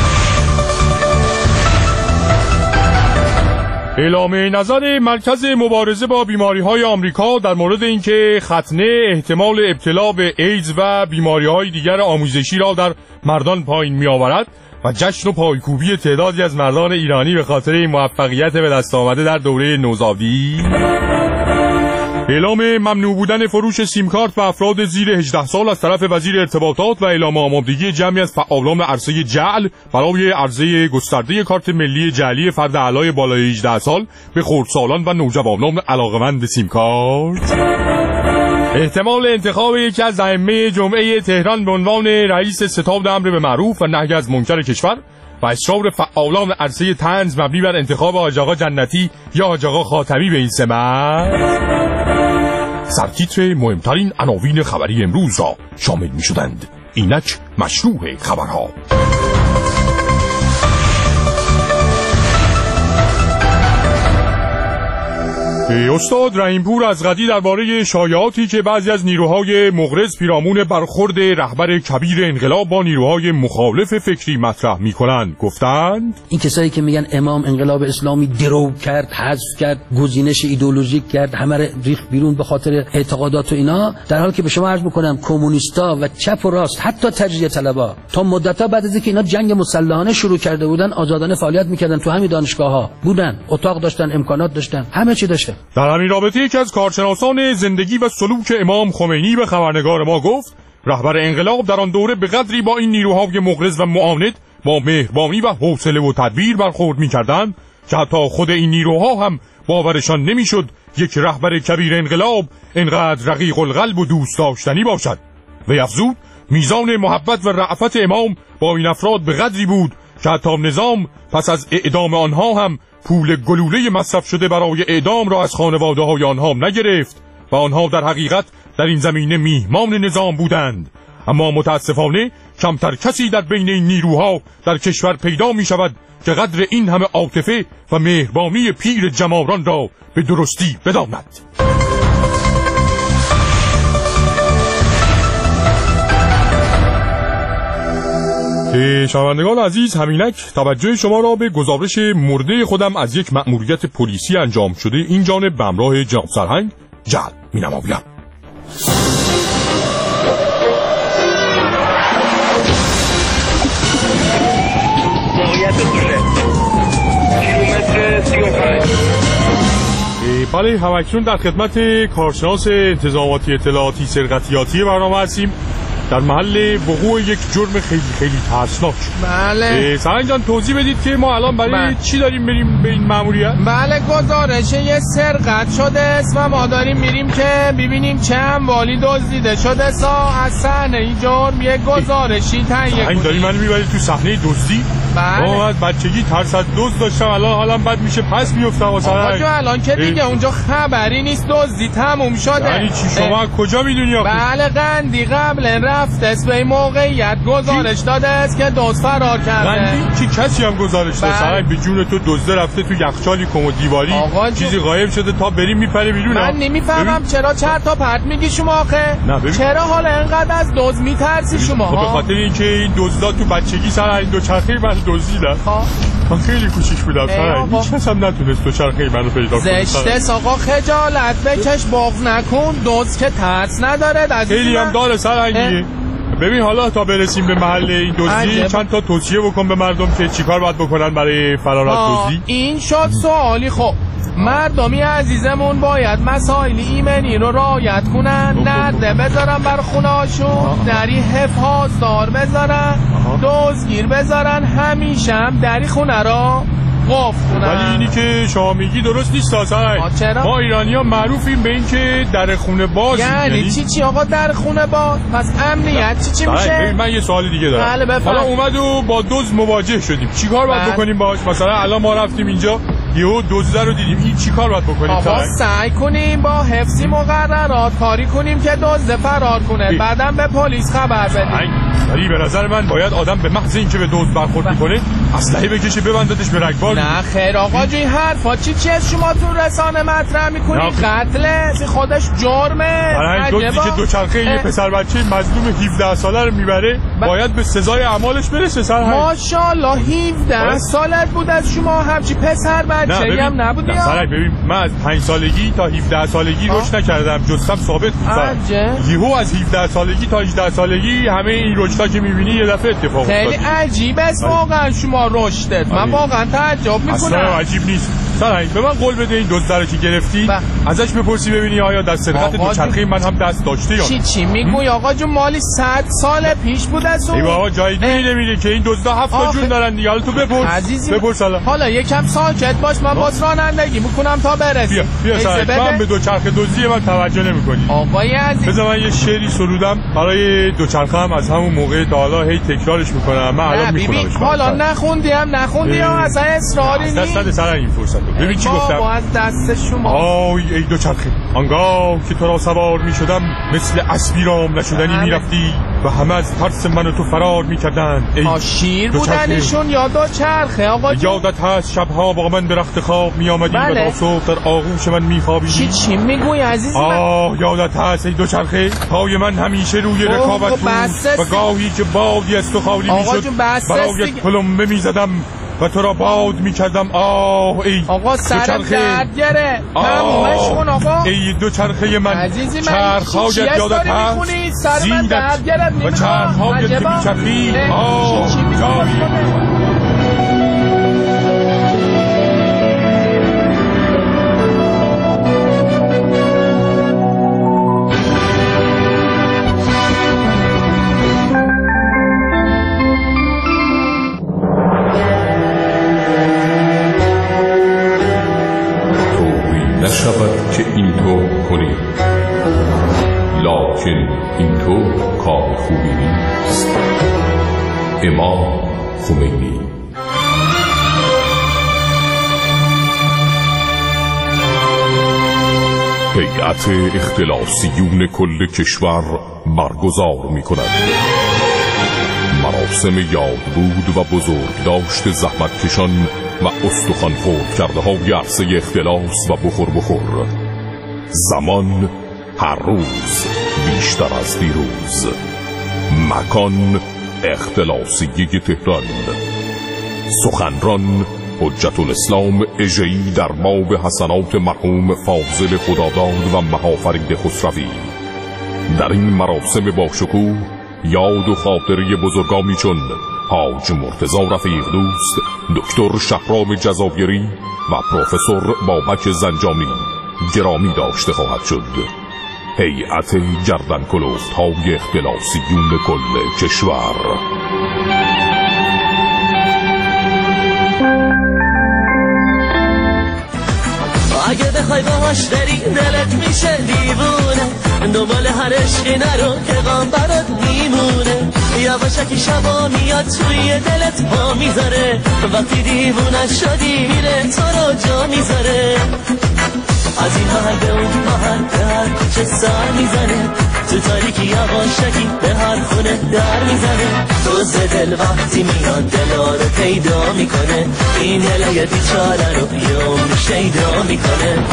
اعلام نظر مرکز مبارزه با بیماری‌های آمریکا در مورد اینکه ختنه احتمال ابتلا به ایدز و بیماری‌های دیگر آموزشی را در مردان پایین می‌آورد و جشن و پایکوبی تعدادی از مردان ایرانی به خاطر موفقیت به دست آمده در دوره نوزادی. اعلام ممنوع بودن فروش سیم کارت به افراد زیر هجده سال از طرف وزیر ارتباطات و اعلام آمادگی جمعی از فعالان عرصه جعل برای عرضه گسترده کارت ملی جعلی فرد اعلای بالای هجده سال به خردسالان و نوجوانان علاقه‌مند به سیم کارت. احتمال انتخاب یکی از ائمه جمعه تهران به عنوان رئیس ستاد امر به معروف و نهی از منکر کشور و اصرار فعالان عرصه طنز مبنی بر انتخاب حاج آقا جنتی یا حاج آقا خاتمی به این سمت سرتیتر مهمترین عناوین خبری امروز را شامل می شدند. اینک مشروع خبرها. استاد رحیمپور از قدی درباره شایعاتی که بعضی از نیروهای مغرض پیرامون برخورد رهبر کبیر انقلاب با نیروهای مخالف فکری مطرح می‌کنند گفتند این کسایی که میگن امام انقلاب اسلامی درو کرد، حذف کرد، گزینش ایدئولوژیک کرد، همه رو ریخت بیرون به خاطر اعتقادات و اینا، در حالی که به شما عرض می‌کنم کمونیستا و چپ و راست حتی تجزیه طلبا تا مدت‌ها بعد از اینکه اینا جنگ مسلحانه شروع کرده بودن آزادانه فعالیت می‌کردن، تو همین دانشگاه‌ها بودن، اتاق داشتن، امکانات داشتن، همه چی داشتن. در همین رابطه یکی از کارشناسان زندگی و سلوک امام خمینی به خبرنگار ما گفت رهبر انقلاب در آن دوره به قدری با این نیروهای مغرض و معاند با مهربانی و حوصله و تدبیر برخورد می‌کردند که حتی خود این نیروها هم باورشان نمی‌شد یک رهبر کبیر انقلاب اینقدر رقیق القلب و دوست داشتنی باشد. و افزود میزان محبت و رأفت امام با این افراد به قدری بود که حتی نظام پس از اعدام آنها هم پول گلوله مصرف شده برای اعدام را از خانواده های آنها نگرفت و آنها در حقیقت در این زمینه میهمان نظام بودند. اما متاسفانه کمتر کسی در بین این نیروها در کشور پیدا می شود که قدر این همه عاطفه و مهربانی پیر جماران را به درستی بداند. شنوندگان عزیز، همینک توجه شما را به گزارش مرده خودم از یک مأموریت پلیسی انجام شده این جانب به همراه جناب سرهنگ جلب می‌نمایم. کیلومتر سی و پنج. بله، همکنون در خدمت کارشناس انتظاماتی اطلاعاتی سرقتیاتی برنامه هستیم در محل وقوع یک جرم خیلی خیلی ترسناک. بله سرهنگ جان توضیح بدید که ما الان برای بله. چی داریم بریم به این مأموریت؟ بله، گزارش یه سرقت شده است و ما داریم میریم که ببینیم چه اموالی دزدیده شده سا از صحنه این جرم یه گزارشی تهیه کنیم. داری منو میبری تو صحنه دزدی؟ بله. ما از بچگی ترس از دزد داشتم، الان حالم بد میشه پس میافتم واسه آقا جو الان که دیگه اونجا خبری نیست، دزدی تموم شده. یعنی چی شما از کجا میدونی آخه؟ بله، قندی قبل رفته است به موقعیت گزارش داده است که دزد فرار کرده. قندی چی کسی هم گزارش داده؟ سرای به جون تو دزد رفته تو یخچالی کمد دیواری چیزی غایب شده تا بریم میپره بیرون. من نمیفهمم چرا چرت و پرت میگی شما آخه؟ چرا حالا انقدر از دزد میترسی شما؟ به خاطر اینکه این دزدا تو بچگی سر این دو چرخه من دزدیدن. من خیلی کوچیک بودم سرای هیچ کس هم نتونست تو چرخه منو پیدا کنه. زشته آقا، خجالت بکش، باغ نکن، دزد که ترس نداره. خیلی هم داره سرای. ببین حالا تا برسیم به محل این دزدی چند تا توصیه بکن به مردم که چیکار باید بکنن برای فرار از دزدی. این شد سوالی. خب مردمی عزیزمون باید مسائل ایمنی رو رعایت کنن، نرده بذارن بر خونهاشون، دری حفاظدار بذارن، دزدگیر بذارن، همیشه هم دری خونه رو قفل کنن. ولی اینی که شما میگی درست نیست اصلا. ما ایرانی ها معروفیم به این که در خونه باز. یعنی چی چی آقا در خونه باز؟ پس امنیت چی چی میشه؟ من یه سوال دیگه دارم. بله حالا اومد و با دزد مواجه شدیم، چیکار باید بکنیم باش؟ مثلا الان ما رفتیم اینجا یهو دزده رو دیدیم، این چیکار باید بکنیم؟ آقا سعی کنیم با حفظی مقررات کاری کنیم که دزد فرار کنه، بعدم به پلیس خبر بدیم. ولی به نظر من باید آدم به محض اینکه به دزد برخورد میکنه اسلحه بکشه ببندتش به رگبار. نه خیر آقا جون، این حرفا چی چیه شما تو رسانه مطرح میکنید؟ قتله خودش جرمه. برای دزدی که دوچرخه یه پسر بچه مظلوم هفده ساله رو میبره باید به سزای اعمالش برسه. سر ماشاءالله هفده سالت بود از شما همچی پسر بچه‌ای هم نبودی. سرک ببین من از پنج سالگی تا هفده سالگی رشد نکردم، جستم ثابت بود. یهو از هفده سالگی تا هجده سالگی همه این رشدا که میبینی یه دفعه اتفاق افتاد. خیلی عجیب است واقعا شما رشدت. من واقعا تعجب میکنم. اصلا عجیب نیست. سرهنگ به من قول بده این دزد رو که گرفتی ازش بپرسی ببینی آیا در سرقت دوچرخه من هم دست داشته یا نه. چی چی میگوی آقا جون؟ مالی صد سال پیش بود از اون. ای بابا جای دیگه نمیره که این دزدا هفت تا جون دارن دیگه. حالا تو بپرس عزیزی بپرس حالا. حالا یکم ساکت باش، من باز رانندگی میکنم تا برسی. بیا بیا سرهنگ من به دوچرخه دزدی من توجه نمیکنی. آقای عزیز بذار من یه شعری سرودم برای دوچرخه هم از همون موقع تا حالا هی تکرارش میکنم. من الان میخونمش. حالا نخوندی هم نخوندی ها اصلا اصراری نیست. دست سرهنگ این فرصت ببین چی گفتم. از دست شما آی ای دوچرخه آنگاه که تو را سوار می شدم مثل اسبی رام نشدنی می رفتی و همه از ترس من و تو فرار می کردن. ای شیر بودنشون یا دوچرخه آقا جون؟ یادت هست شبها با من به رخت خواب می آمدی بله. و تا صبح در آغوش من می خوابیدی. چی چی میگوی عزیز من؟ آه یادت هست ای دوچرخه پای من همیشه روی رکابت بود و گاهی که بادی از تو خالی می شد برایت پلمبه می زدم و تو را باد می کردم. آه ای آقا سر درد گره تمومش کن آقا. ای دوچرخه من عزیزی من چرخهایت یادت هست سر من درد گرد و چرخهایت که می چرخی. آه جایی نشود که این تو کنی، لکن این تو کار خوبی نیست. امام خمینی. هیئت اختلاسیون کل کشور برگزار می کند مراسم یادبود و بزرگ داشت زحمتکشان و استخوان خورد کرده های عرصه اختلاس و بخور بخور. زمان هر روز بیشتر از دیروز. مکان اختلاسیه تهران. سخنران حجت الاسلام اژه‌ای در باب حسنات مرحوم فاضل خداداد و مهافرید خسروی. در این مراسم باشکوه یاد و خاطره بزرگانی چون حاج مرتضی رفیق دوست، دکتر شهرام جزایری و پروفسور بابک زنجانی گرامی داشته خواهد شد. هیئت گردن کلفت های اختلاسیون کل کشور. اگه بخوای باهاش بری دلت میشه دیوونه، دنبال هر عشقی نرو که غم برات میمونه. یواشکی شبا میاد توی دلت پا میذاره، وقتی دیوونه شدی میره تو رو جا میذاره. از این محل به اون محل به هر کوچه سر میزنه، تو تاریکی یواشکی به هر خونه در میزنه. دوز دل وقتی میاد دلا رو پیدا میکنه، این دل بیچاره رو یه عمر شیدا میکنه.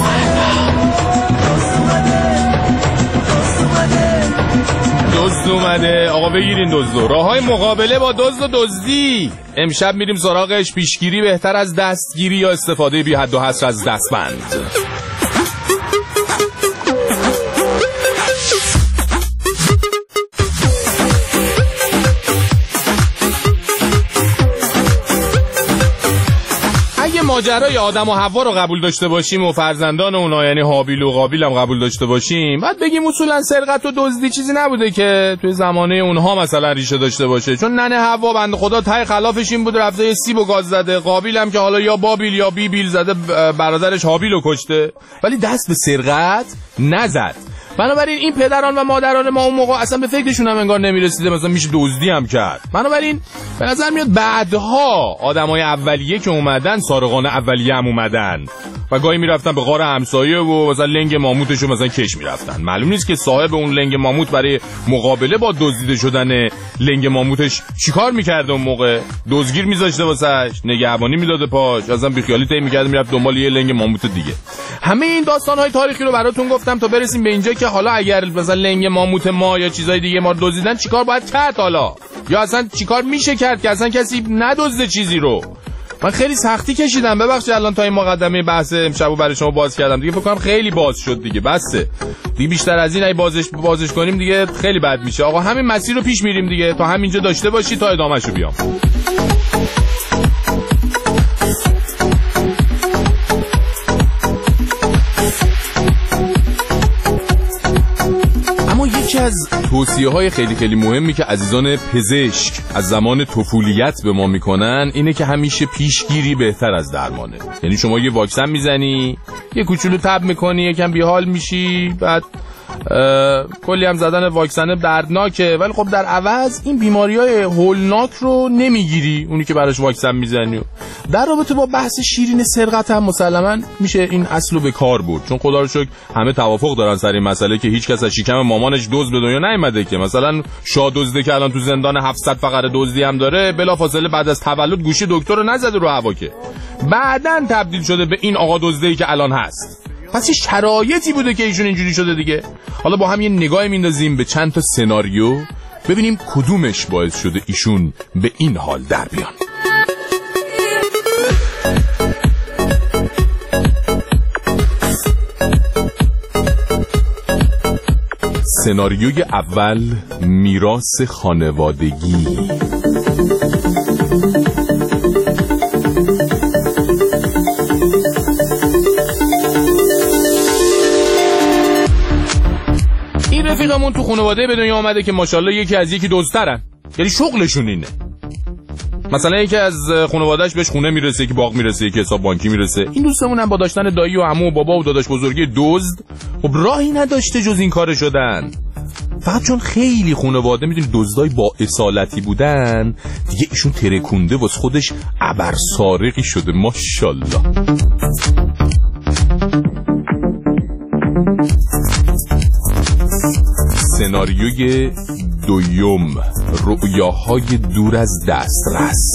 دزد اومده. آقا بگیرین دزدو. راه های مقابله با دزد و دزدی. امشب میریم سراغش. پیشگیری بهتر از دستگیری یا استفاده بی حد و حصر از دستبند. ماجرای آدم و حوا رو قبول داشته باشیم و فرزندان اونا یعنی هابیل و قابیل هم قبول داشته باشیم، بعد بگیم اصولا سرقت و دزدی چیزی نبوده که توی زمانه اونها مثلا ریشه داشته باشه، چون ننه حوا بنده خدا ته خلافش این بود رفته سیب و گاز زده، قابیل هم که حالا یا بابیل یا بیبیل زده برادرش هابیل رو کشته، ولی دست به سرقت نزد. بنابراین این پدران و مادران ما اون موقع اصلا به فکرشون هم انگار نمیرسیده مثلا میشه دزدی هم کرد. بنابراین به نظر میاد بعدها آدمای اولیه که اومدن سارقان اولیه هم اومدن و گاهی میرفتن به غار همسایه و مثلا لنگ ماموتشو مثلا کش میرفتن. معلوم نیست که صاحب اون لنگ ماموت برای مقابله با دزدیده شدن لنگ ماموتش چیکار میکرده. اون موقع دزگیر میذاشته واسش، نگهبانی میداده پاش، اصلا بیخیالی طی میکرد میرفت دنبال یه لنگ ماموت دیگه. همه این داستان‌های تاریخی رو براتون گفتم تا برسیم به اینجا که حالا اگر مثلا لنگ ماموت ما یا چیزای دیگه ما دزدیدن چیکار باید کرد حالا، یا اصلا چیکار میشه کرد که اصلا کسی ندزده چیزی رو. من خیلی سختی کشیدم، ببخشید الان تا این مقدمه بحث امشبو برای شما باز کردم دیگه، فکر کنم خیلی باز شد دیگه، بسه دیگه، بیشتر از این ای بازش بازش کنیم دیگه خیلی بد میشه. آقا همین مسیر رو پیش میریم دیگه، تا همینجا داشته باشی تا ادامهشو بیام. یکی از توصیه‌های خیلی خیلی مهمی که عزیزان پزشک از زمان طفولیت به ما میکنن اینه که همیشه پیشگیری بهتر از درمانه. یعنی شما یه واکسن میزنی، یه کوچولو تب میکنی، یکم بیحال میشی، بعد کلی هم زدن واکسن دردناکه، ولی خب در عوض این بیماری‌های هولناک رو نمیگیری اونی که براش واکسن میزنی. در رابطه با بحث شیرین سرقت هم مسلماً میشه این اصلو به کار برد، چون خدا رو شکر همه توافق دارن سر این مسئله که هیچ کس از شکم مامانش دزد به دنیا نیومده که مثلا شاه دزده که الان تو زندان هفتصد فقره دزدی هم داره بلافاصله بعد از تولد گوشی دکتر رو نزده رو هوا که بعداً تبدیل شده به این آقا دزده‌ای که الان هست. پس یه شرایطی بوده که ایشون اینجوری شده دیگه. حالا با هم یه نگاهی میندازیم به چند تا سناریو ببینیم کدومش باعث شده ایشون به این حال در بیان. سناریوی اول، میراث خانوادگی. این رفیقمون تو خانواده به دنیا آمده که ماشاءالله یکی از یکی دزدترن، یعنی شغلشون اینه. مثلا یکی از خانواده‌اش بهش خونه میرسه، یکی باغ میرسه، یکی حساب بانکی میرسه. این دوستمون هم با داشتن دایی و عمو و بابا و داداش بزرگی دزد خب راهی نداشته جز این کار شدن. فقط چون خیلی خانواده میدونی دزدای با اصالتی بودن دیگه ایشون ترکونده واسه خودش ابر سارقی شده ماشاءالله. سناریوی دویم، رؤیاهای دور از دسترس.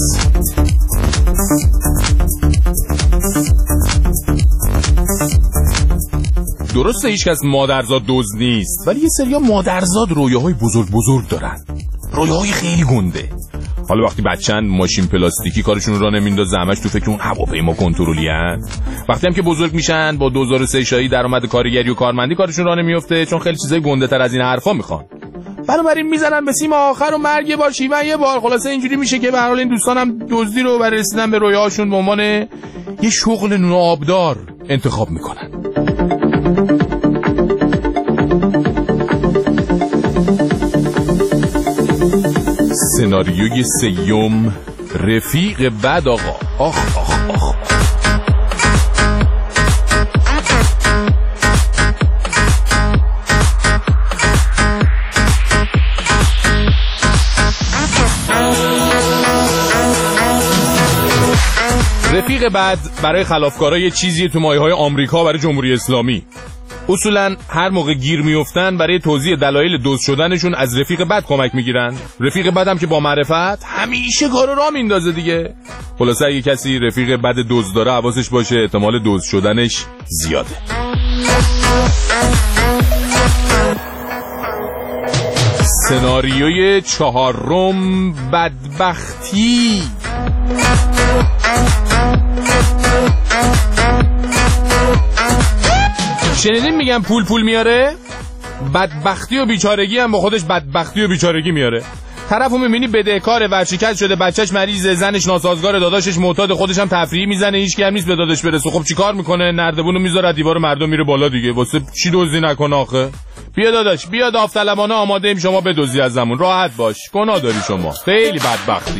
درسته هیچ کس مادرزاد دزد نیست، ولی یه سریا مادرزاد رویاهای بزرگ بزرگ دارن، رویاهای خیلی گنده. حالا وقتی بچه‌ن ماشین پلاستیکی کارشون رو نمیندازه، همش تو فکر اون هواپیما کنترلی ان. وقتی هم که بزرگ میشن با دو هزار و سه شایی درآمد کارگری و کارمندی کارشون راه نمیفته، چون خیلی چیزای گنده تر از این حرفا میخوان. بنابراین میزنن به سیم آخر و مرگ یه بار شیون یه بار. خلاصه اینجوری میشه که به هر حال این دوستانم دزدی رو برای رسیدن به رویاهاشون به عنوان یه شغل نون آبدار انتخاب میکنن. سناریوی سیوم، رفیق بد آقا. آخ آخ آخ رفیق بد برای خلافکارای چیزی تو مایه‌های آمریکا برای جمهوری اسلامی. اصولا هر موقع گیر میافتن برای توضیح دلایل دزد شدنشون از رفیق بد کمک میگیرن. رفیق بد هم که با معرفت همیشه کارو راه میندازه دیگه. خلاصه اگه کسی رفیق بد دزد داره حواسش باشه، احتمال دزد شدنش زیاده. سناریوی چهارم، بدبختی. شنیدین میگن پول پول میاره؟ بدبختی و بیچارگی هم با خودش بدبختی و بیچارگی میاره. طرفو میبینی بدهکار، ورشکست شده، بچهش مریضه، زنش ناسازگار، داداشش معتاد، خودش هم تفریحی میزنه، هیچ کی هم نیست به داداش برسه. خب چیکار میکنه؟ نردبونو میذاره دیوار مردم میره بالا دیگه. واسه چی دزدی نکنه آخه؟ بیا داداش، بیا داوطلبانه آماده ایم شما بدزدی ازمون. راحت باش، گناه داری شما. خیلی بدبختی.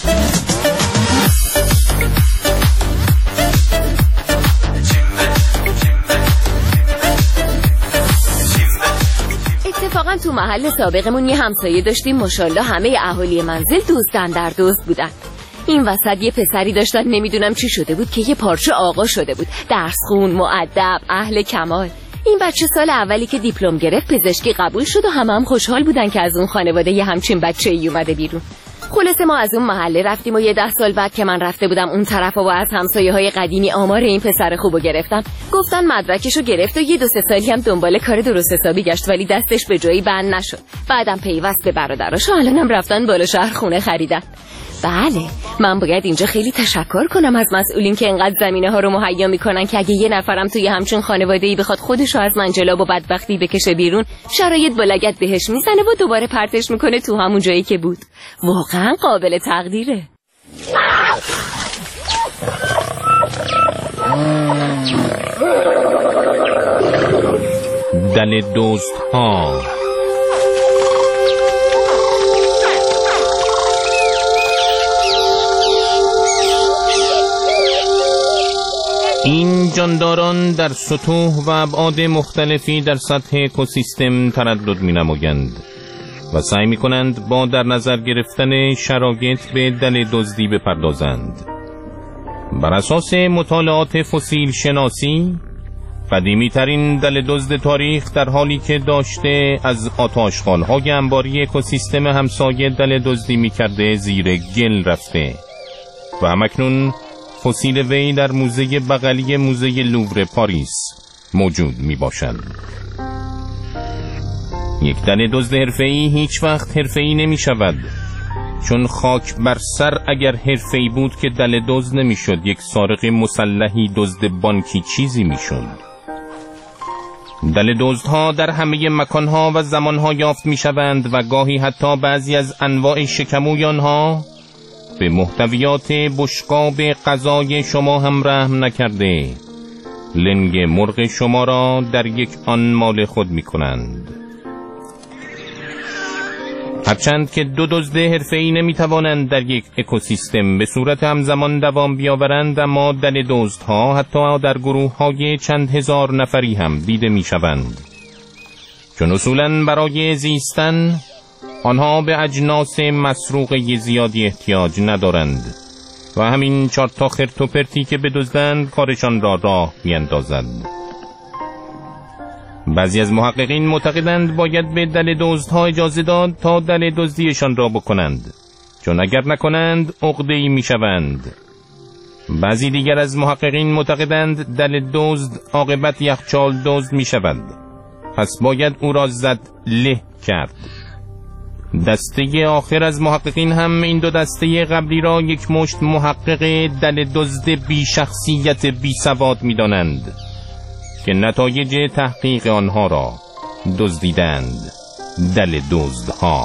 اتفاقا تو محل سابقمون یه همسایه داشتیم، ماشاءالله همه اهالی منزل دوستن در دوست بودن. این وسط یه پسری داشتن، نمیدونم چی شده بود که یه پارچه آقا شده بود، درس خون، مؤدب، اهل کمال. این بچه سال اولی که دیپلم گرفت پزشکی قبول شد و همه هم خوشحال بودن که از اون خانواده یه همچین بچه‌ای اومده بیرون. خلاصه ما از اون محله رفتیم و یه ده سال بعد که من رفته بودم اون طرف و از همسایه‌های قدیمی آمار این پسر خوبو گرفتم. گفتن مدرکشو گرفت و یه دو سه سالی هم دنبال کار درست حسابی گشت ولی دستش به جایی بند نشد. بعدم پیوست به برادراش و الانم رفتن بالا شهر خونه خریدن. بله، من باید اینجا خیلی تشکر کنم از مسئولین که انقدر زمینه ها رو مهیا میکنن که اگه یه نفرم توی همچون خانواده‌ای بخواد خودشو از منجلاب و بدبختی بکشه بیرون، شرایط با لگد بهش میزنه و دوباره پرتش میکنه تو همون جایی که بود. واقعا قابل تقدیره. دل دوست ها. این جانداران در سطوح و ابعاد مختلفی در سطح اکوسیستم تردد می نمایند و سعی می کنند با در نظر گرفتن شرایط به دل دزدی بپردازند. بر اساس مطالعات فسیل شناسی، قدیمی ترین دل دزد تاریخ در حالی که داشته از آتشخانه‌های انباری اکوسیستم همسایه دل دزدی می کرده زیر گل رفته و همکنون فسیل وی در موزه بغلی موزه لوور پاریس موجود می باشند. یک دل دزد حرفه‌ای هیچ وقت حرفه‌ای نمی شود، چون خاک بر سر اگر حرفه‌ای بود که دل دزد نمی شد. یک سارق مسلحی دزد بانکی چیزی می شد. دل دزدها در همه مکانها و زمانها یافت می شوند و گاهی حتی بعضی از انواع شکموی آنها به محتویات بشقاب غذای شما هم رحم نکرده لنگ مرغ شما را در یک آن مال خود می کنند. هرچند که دو دزد حرفه‌ای نمی توانند در یک اکوسیستم به صورت همزمان دوام بیاورند، اما دل دزدها حتی در گروه های چند هزار نفری هم دیده می شوند، چون اصولاً برای زیستن آنها به اجناس مسروقه زیادی احتیاج ندارند و همین چهار تا خرت و پرتی که بدزدند کارشان را راه میاندازد. بعضی از محققین معتقدند باید به دل دزدها اجازه داد تا دل دزدیشان را بکنند، چون اگر نکنند عقده‌ای میشوند. بعضی دیگر از محققین معتقدند دل دزد عاقبت یخچال دزد میشود، پس باید او را زد له کرد. دسته آخر از محققین هم این دو دسته قبلی را یک مشت محقق دل دزد بی شخصیت بی سواد می دانند که نتایج تحقیق آنها را دزدیدند. دل دزدها.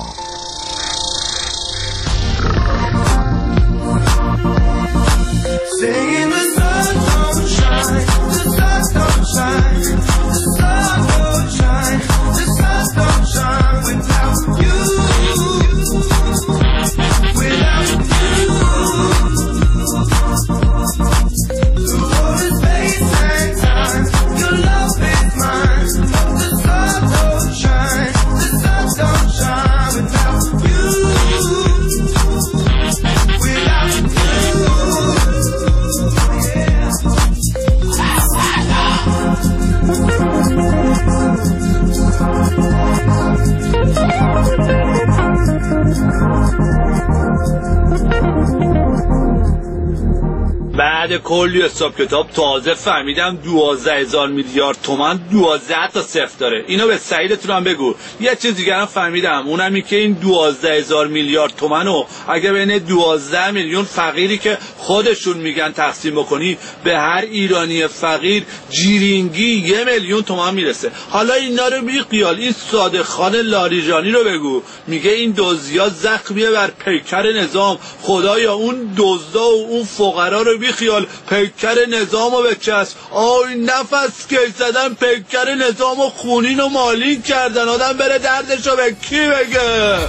بعد کلی حساب کتاب تازه فهمیدم دوازده هزار میلیارد تومان دوازده تا صفر داره. اینو به سعیدتون هم بگو. یه چیز دیگه هم فهمیدم، اونم این که این دوازده هزار میلیارد تومانو اگه بین دوازده میلیون فقیری که خودشون میگن تقسیم بکنی، به هر ایرانی فقیر جیرینگی یه میلیون تومان میرسه. حالا اینا رو بی خیال، این صادق خان لاریجانی رو بگو، میگه این دزدیا زخمیه بر پیکر نظام. خدایا اون دزدا و اون فقرا رو بی خیال، پیکر نظام رو بچسب. آی نفس که زدن پیکر نظام و خونین و مالین کردن، آدم بره دردشو به کی بگه؟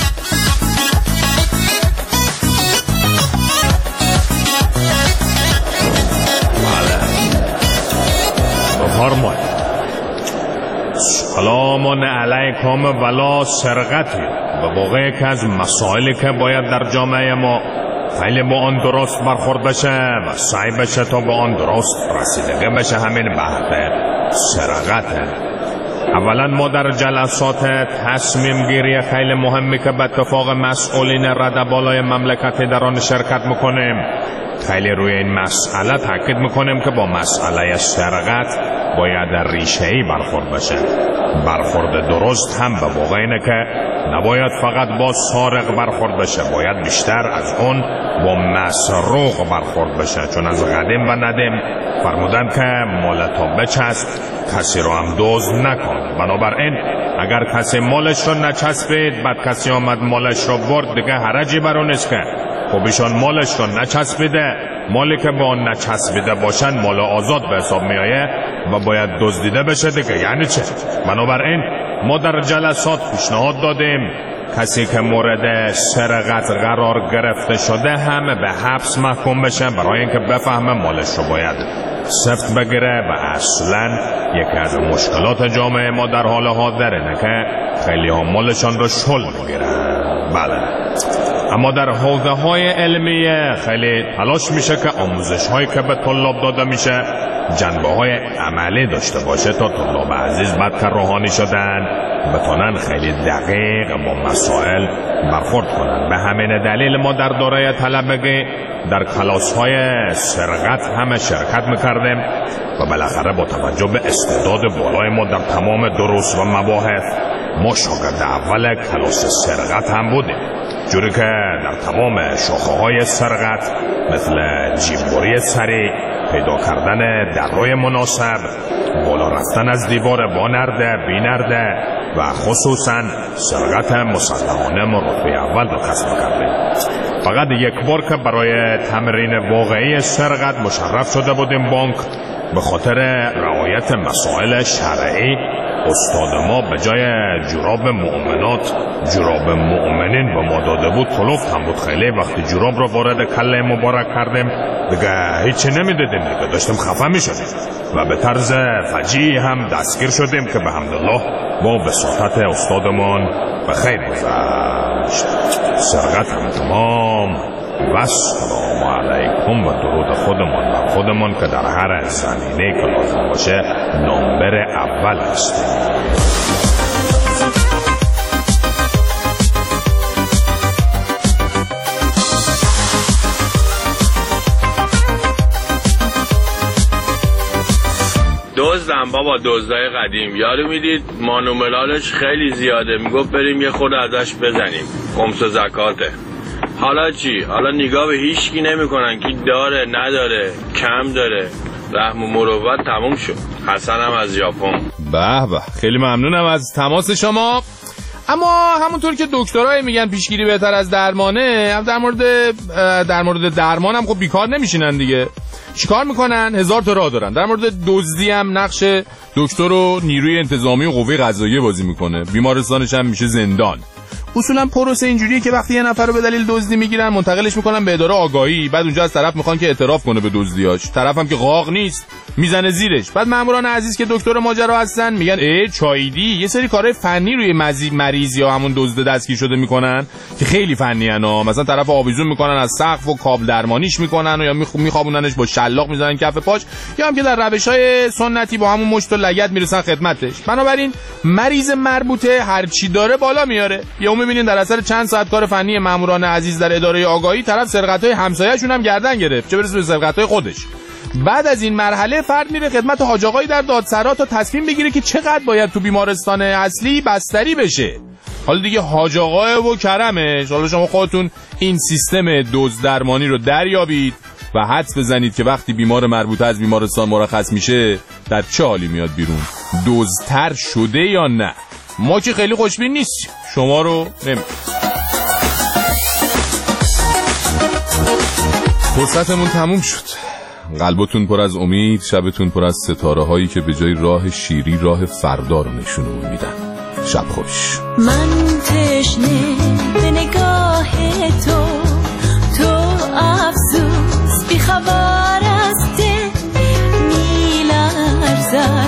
بفرمایید. سلام علیکم ولا سرقتی. به واقع یکی از مسائلی که باید در جامعه ما خیلی با آن درست برخورد بشه و سعی بشه تا با آن درست رسیدگی بشه، همین بحث سرقته. اولا ما در جلسات تصمیم گیری خیلی مهمی که به اتفاق مسئولین رده بالای مملکتی در آن شرکت میکنیم، خیلی روی این مسئله تاکید میکنیم که با مسئله سرقت باید ریشه‌ای برخورد بشه. برخورد درست هم به واقع اینه که نباید فقط با سارق برخورد بشه، باید بیشتر از اون با مسروق برخورد بشه، چون از قدیم و ندیم فرمودن که مال تا بچسب کسی رو هم دزد نکن. بنابراین اگر کسی مالش رو نچسبید بعد کسی آمد مالش رو برد، دیگه حرجی بر اون نیست که خب ایشان مالش رو نچسبیده، مالی که با اون نچسبیده باشن مال آزاد به حساب میایه و باید دزدیده بشه دیگه. یعنی چه؟ بنابراین ما در جلسات پیشنهاد دادیم کسی که مورد سرقت قرار گرفته شده همه به حبس محکوم بشه، برای اینکه بفهمه مالش رو باید سفت بگیره. و اصلا یکی از مشکلات جامعه ما در حال حاضر اینه که خیلی ها مالشان رو شل میگیرن. بله، اما در حوزه های علمیه خیلی تلاش میشه که آموزش هایی که به طلاب داده میشه جنبه های عملی داشته باشه تا طلاب عزیز بعد که روحانی شدن بتونن خیلی دقیق با مسائل برخورد کنن. به همین دلیل ما در دوره طلبگی در کلاس های سرقت همه شرکت میکردیم و بالاخره با توجه به استعداد بالای ما در تمام دروس و مباحث ما شاگرد اول کلاس سرقت هم بودیم، جوری که در تمام شاخه های سرقت مثل جیببری سریع، پیدا کردن درهای مناسب، بالا رفتن از دیوار با نرده بی نرده و خصوصا سرقت مسلحانه ما رتبه اول رو کسب کردیم. فقط یک بار که برای تمرین واقعی سرقت مشرف شده بودیم بانک، به خاطر رعایت مسائل شرعی استاد ما به جای جراب مؤمنات جراب مؤمنین به ما داده بود. کلفت هم بود خیلی. وقتی جراب رو وارد کله مبارک کردیم دیگه هیچی نمیدیدیم دیگه، داشتیم خفه میشدیم و به طرز فجیعی هم دستگیر شدیم که به حمدالله با وساطت استادمان به خیر گذشت. سرقت هم تمام و سلام علیکم و درود خودمان و خودمان که در هر زمینه که لازم باشه نمبر اول هستیم. دزدم بابا، دزدای قدیم. یادو میدید مانوملالش خیلی زیاده، میگفت بریم یه خورده ازش بزنیم، خمس و زکاته. حالا چی؟ حالا نگاه به هیچکی نمی کنن که داره نداره کم داره. رحم و مروت تموم شد. حسنم از ژاپن. به به، خیلی ممنونم از تماس شما. اما همونطور که دکترای میگن پیشگیری بهتر از درمانه، هم در مورد در مورد درمان هم خب بیکار نمیشینن دیگه. چیکار میکنن؟ هزار تا راه دارن. در مورد دزدی هم نقش دکتر و نیروی انتظامی و قوه قضاییه بازی میکنه. بیمارستانش هم میشه زندان. اصولا پروسه اینجوریه که وقتی یه نفر رو به دلیل دزدی میگیرن منتقلش میکنن به اداره آگاهی، بعد اونجا از طرف میخوان که اعتراف کنه به دزدیاش، طرف هم که قاق نیست میزنه زیرش. بعد ماموران عزیز که دکتر ماجرا هستن میگن ای چایدی، یه سری کارهای فنی روی مریض یا همون دزد دستگیر شده میکنن که خیلی فنی انا. مثلا طرف آویزون میکنن از سقف و کابل درمانیش میکنن، یا میخوابوننش با شلاق میزنن کف پاش، یا هم که در روش‌های سنتی با همون مشت و لگد میرسن خدمتش. بنابراین مریض مربوطه هر چی داره بالا میاره. یا می‌بینین در اثر چند ساعت کار فنی ماموران عزیز در اداره آگاهی طرف سرقت‌های همسایه‌شون هم گردن گرفت، چه برسه به سرقت‌های خودش. بعد از این مرحله فرد میره خدمت حاج آقایی در دادسرا تا تصمیم بگیره که چقدر باید تو بیمارستان اصلی بستری بشه. حالا دیگه حاج آقای و کرمش، حالا شما خودتون این سیستم دزد درمانی رو دریابید و حدس بزنید که وقتی بیمار مربوطه از بیمارستان مرخص میشه در چه حالی میاد بیرون، دزدتر شده یا نه. ما که خیلی خوشبین نیست، شما رو نمی فرصتمون تموم شد. قلبتون پر از امید، شبتون پر از ستاره هایی که به جای راه شیری راه فردا رو نشونمون میدن. شب خوش. من تشنه به نگاه تو، تو افسوس بی خبر از دل میلرزد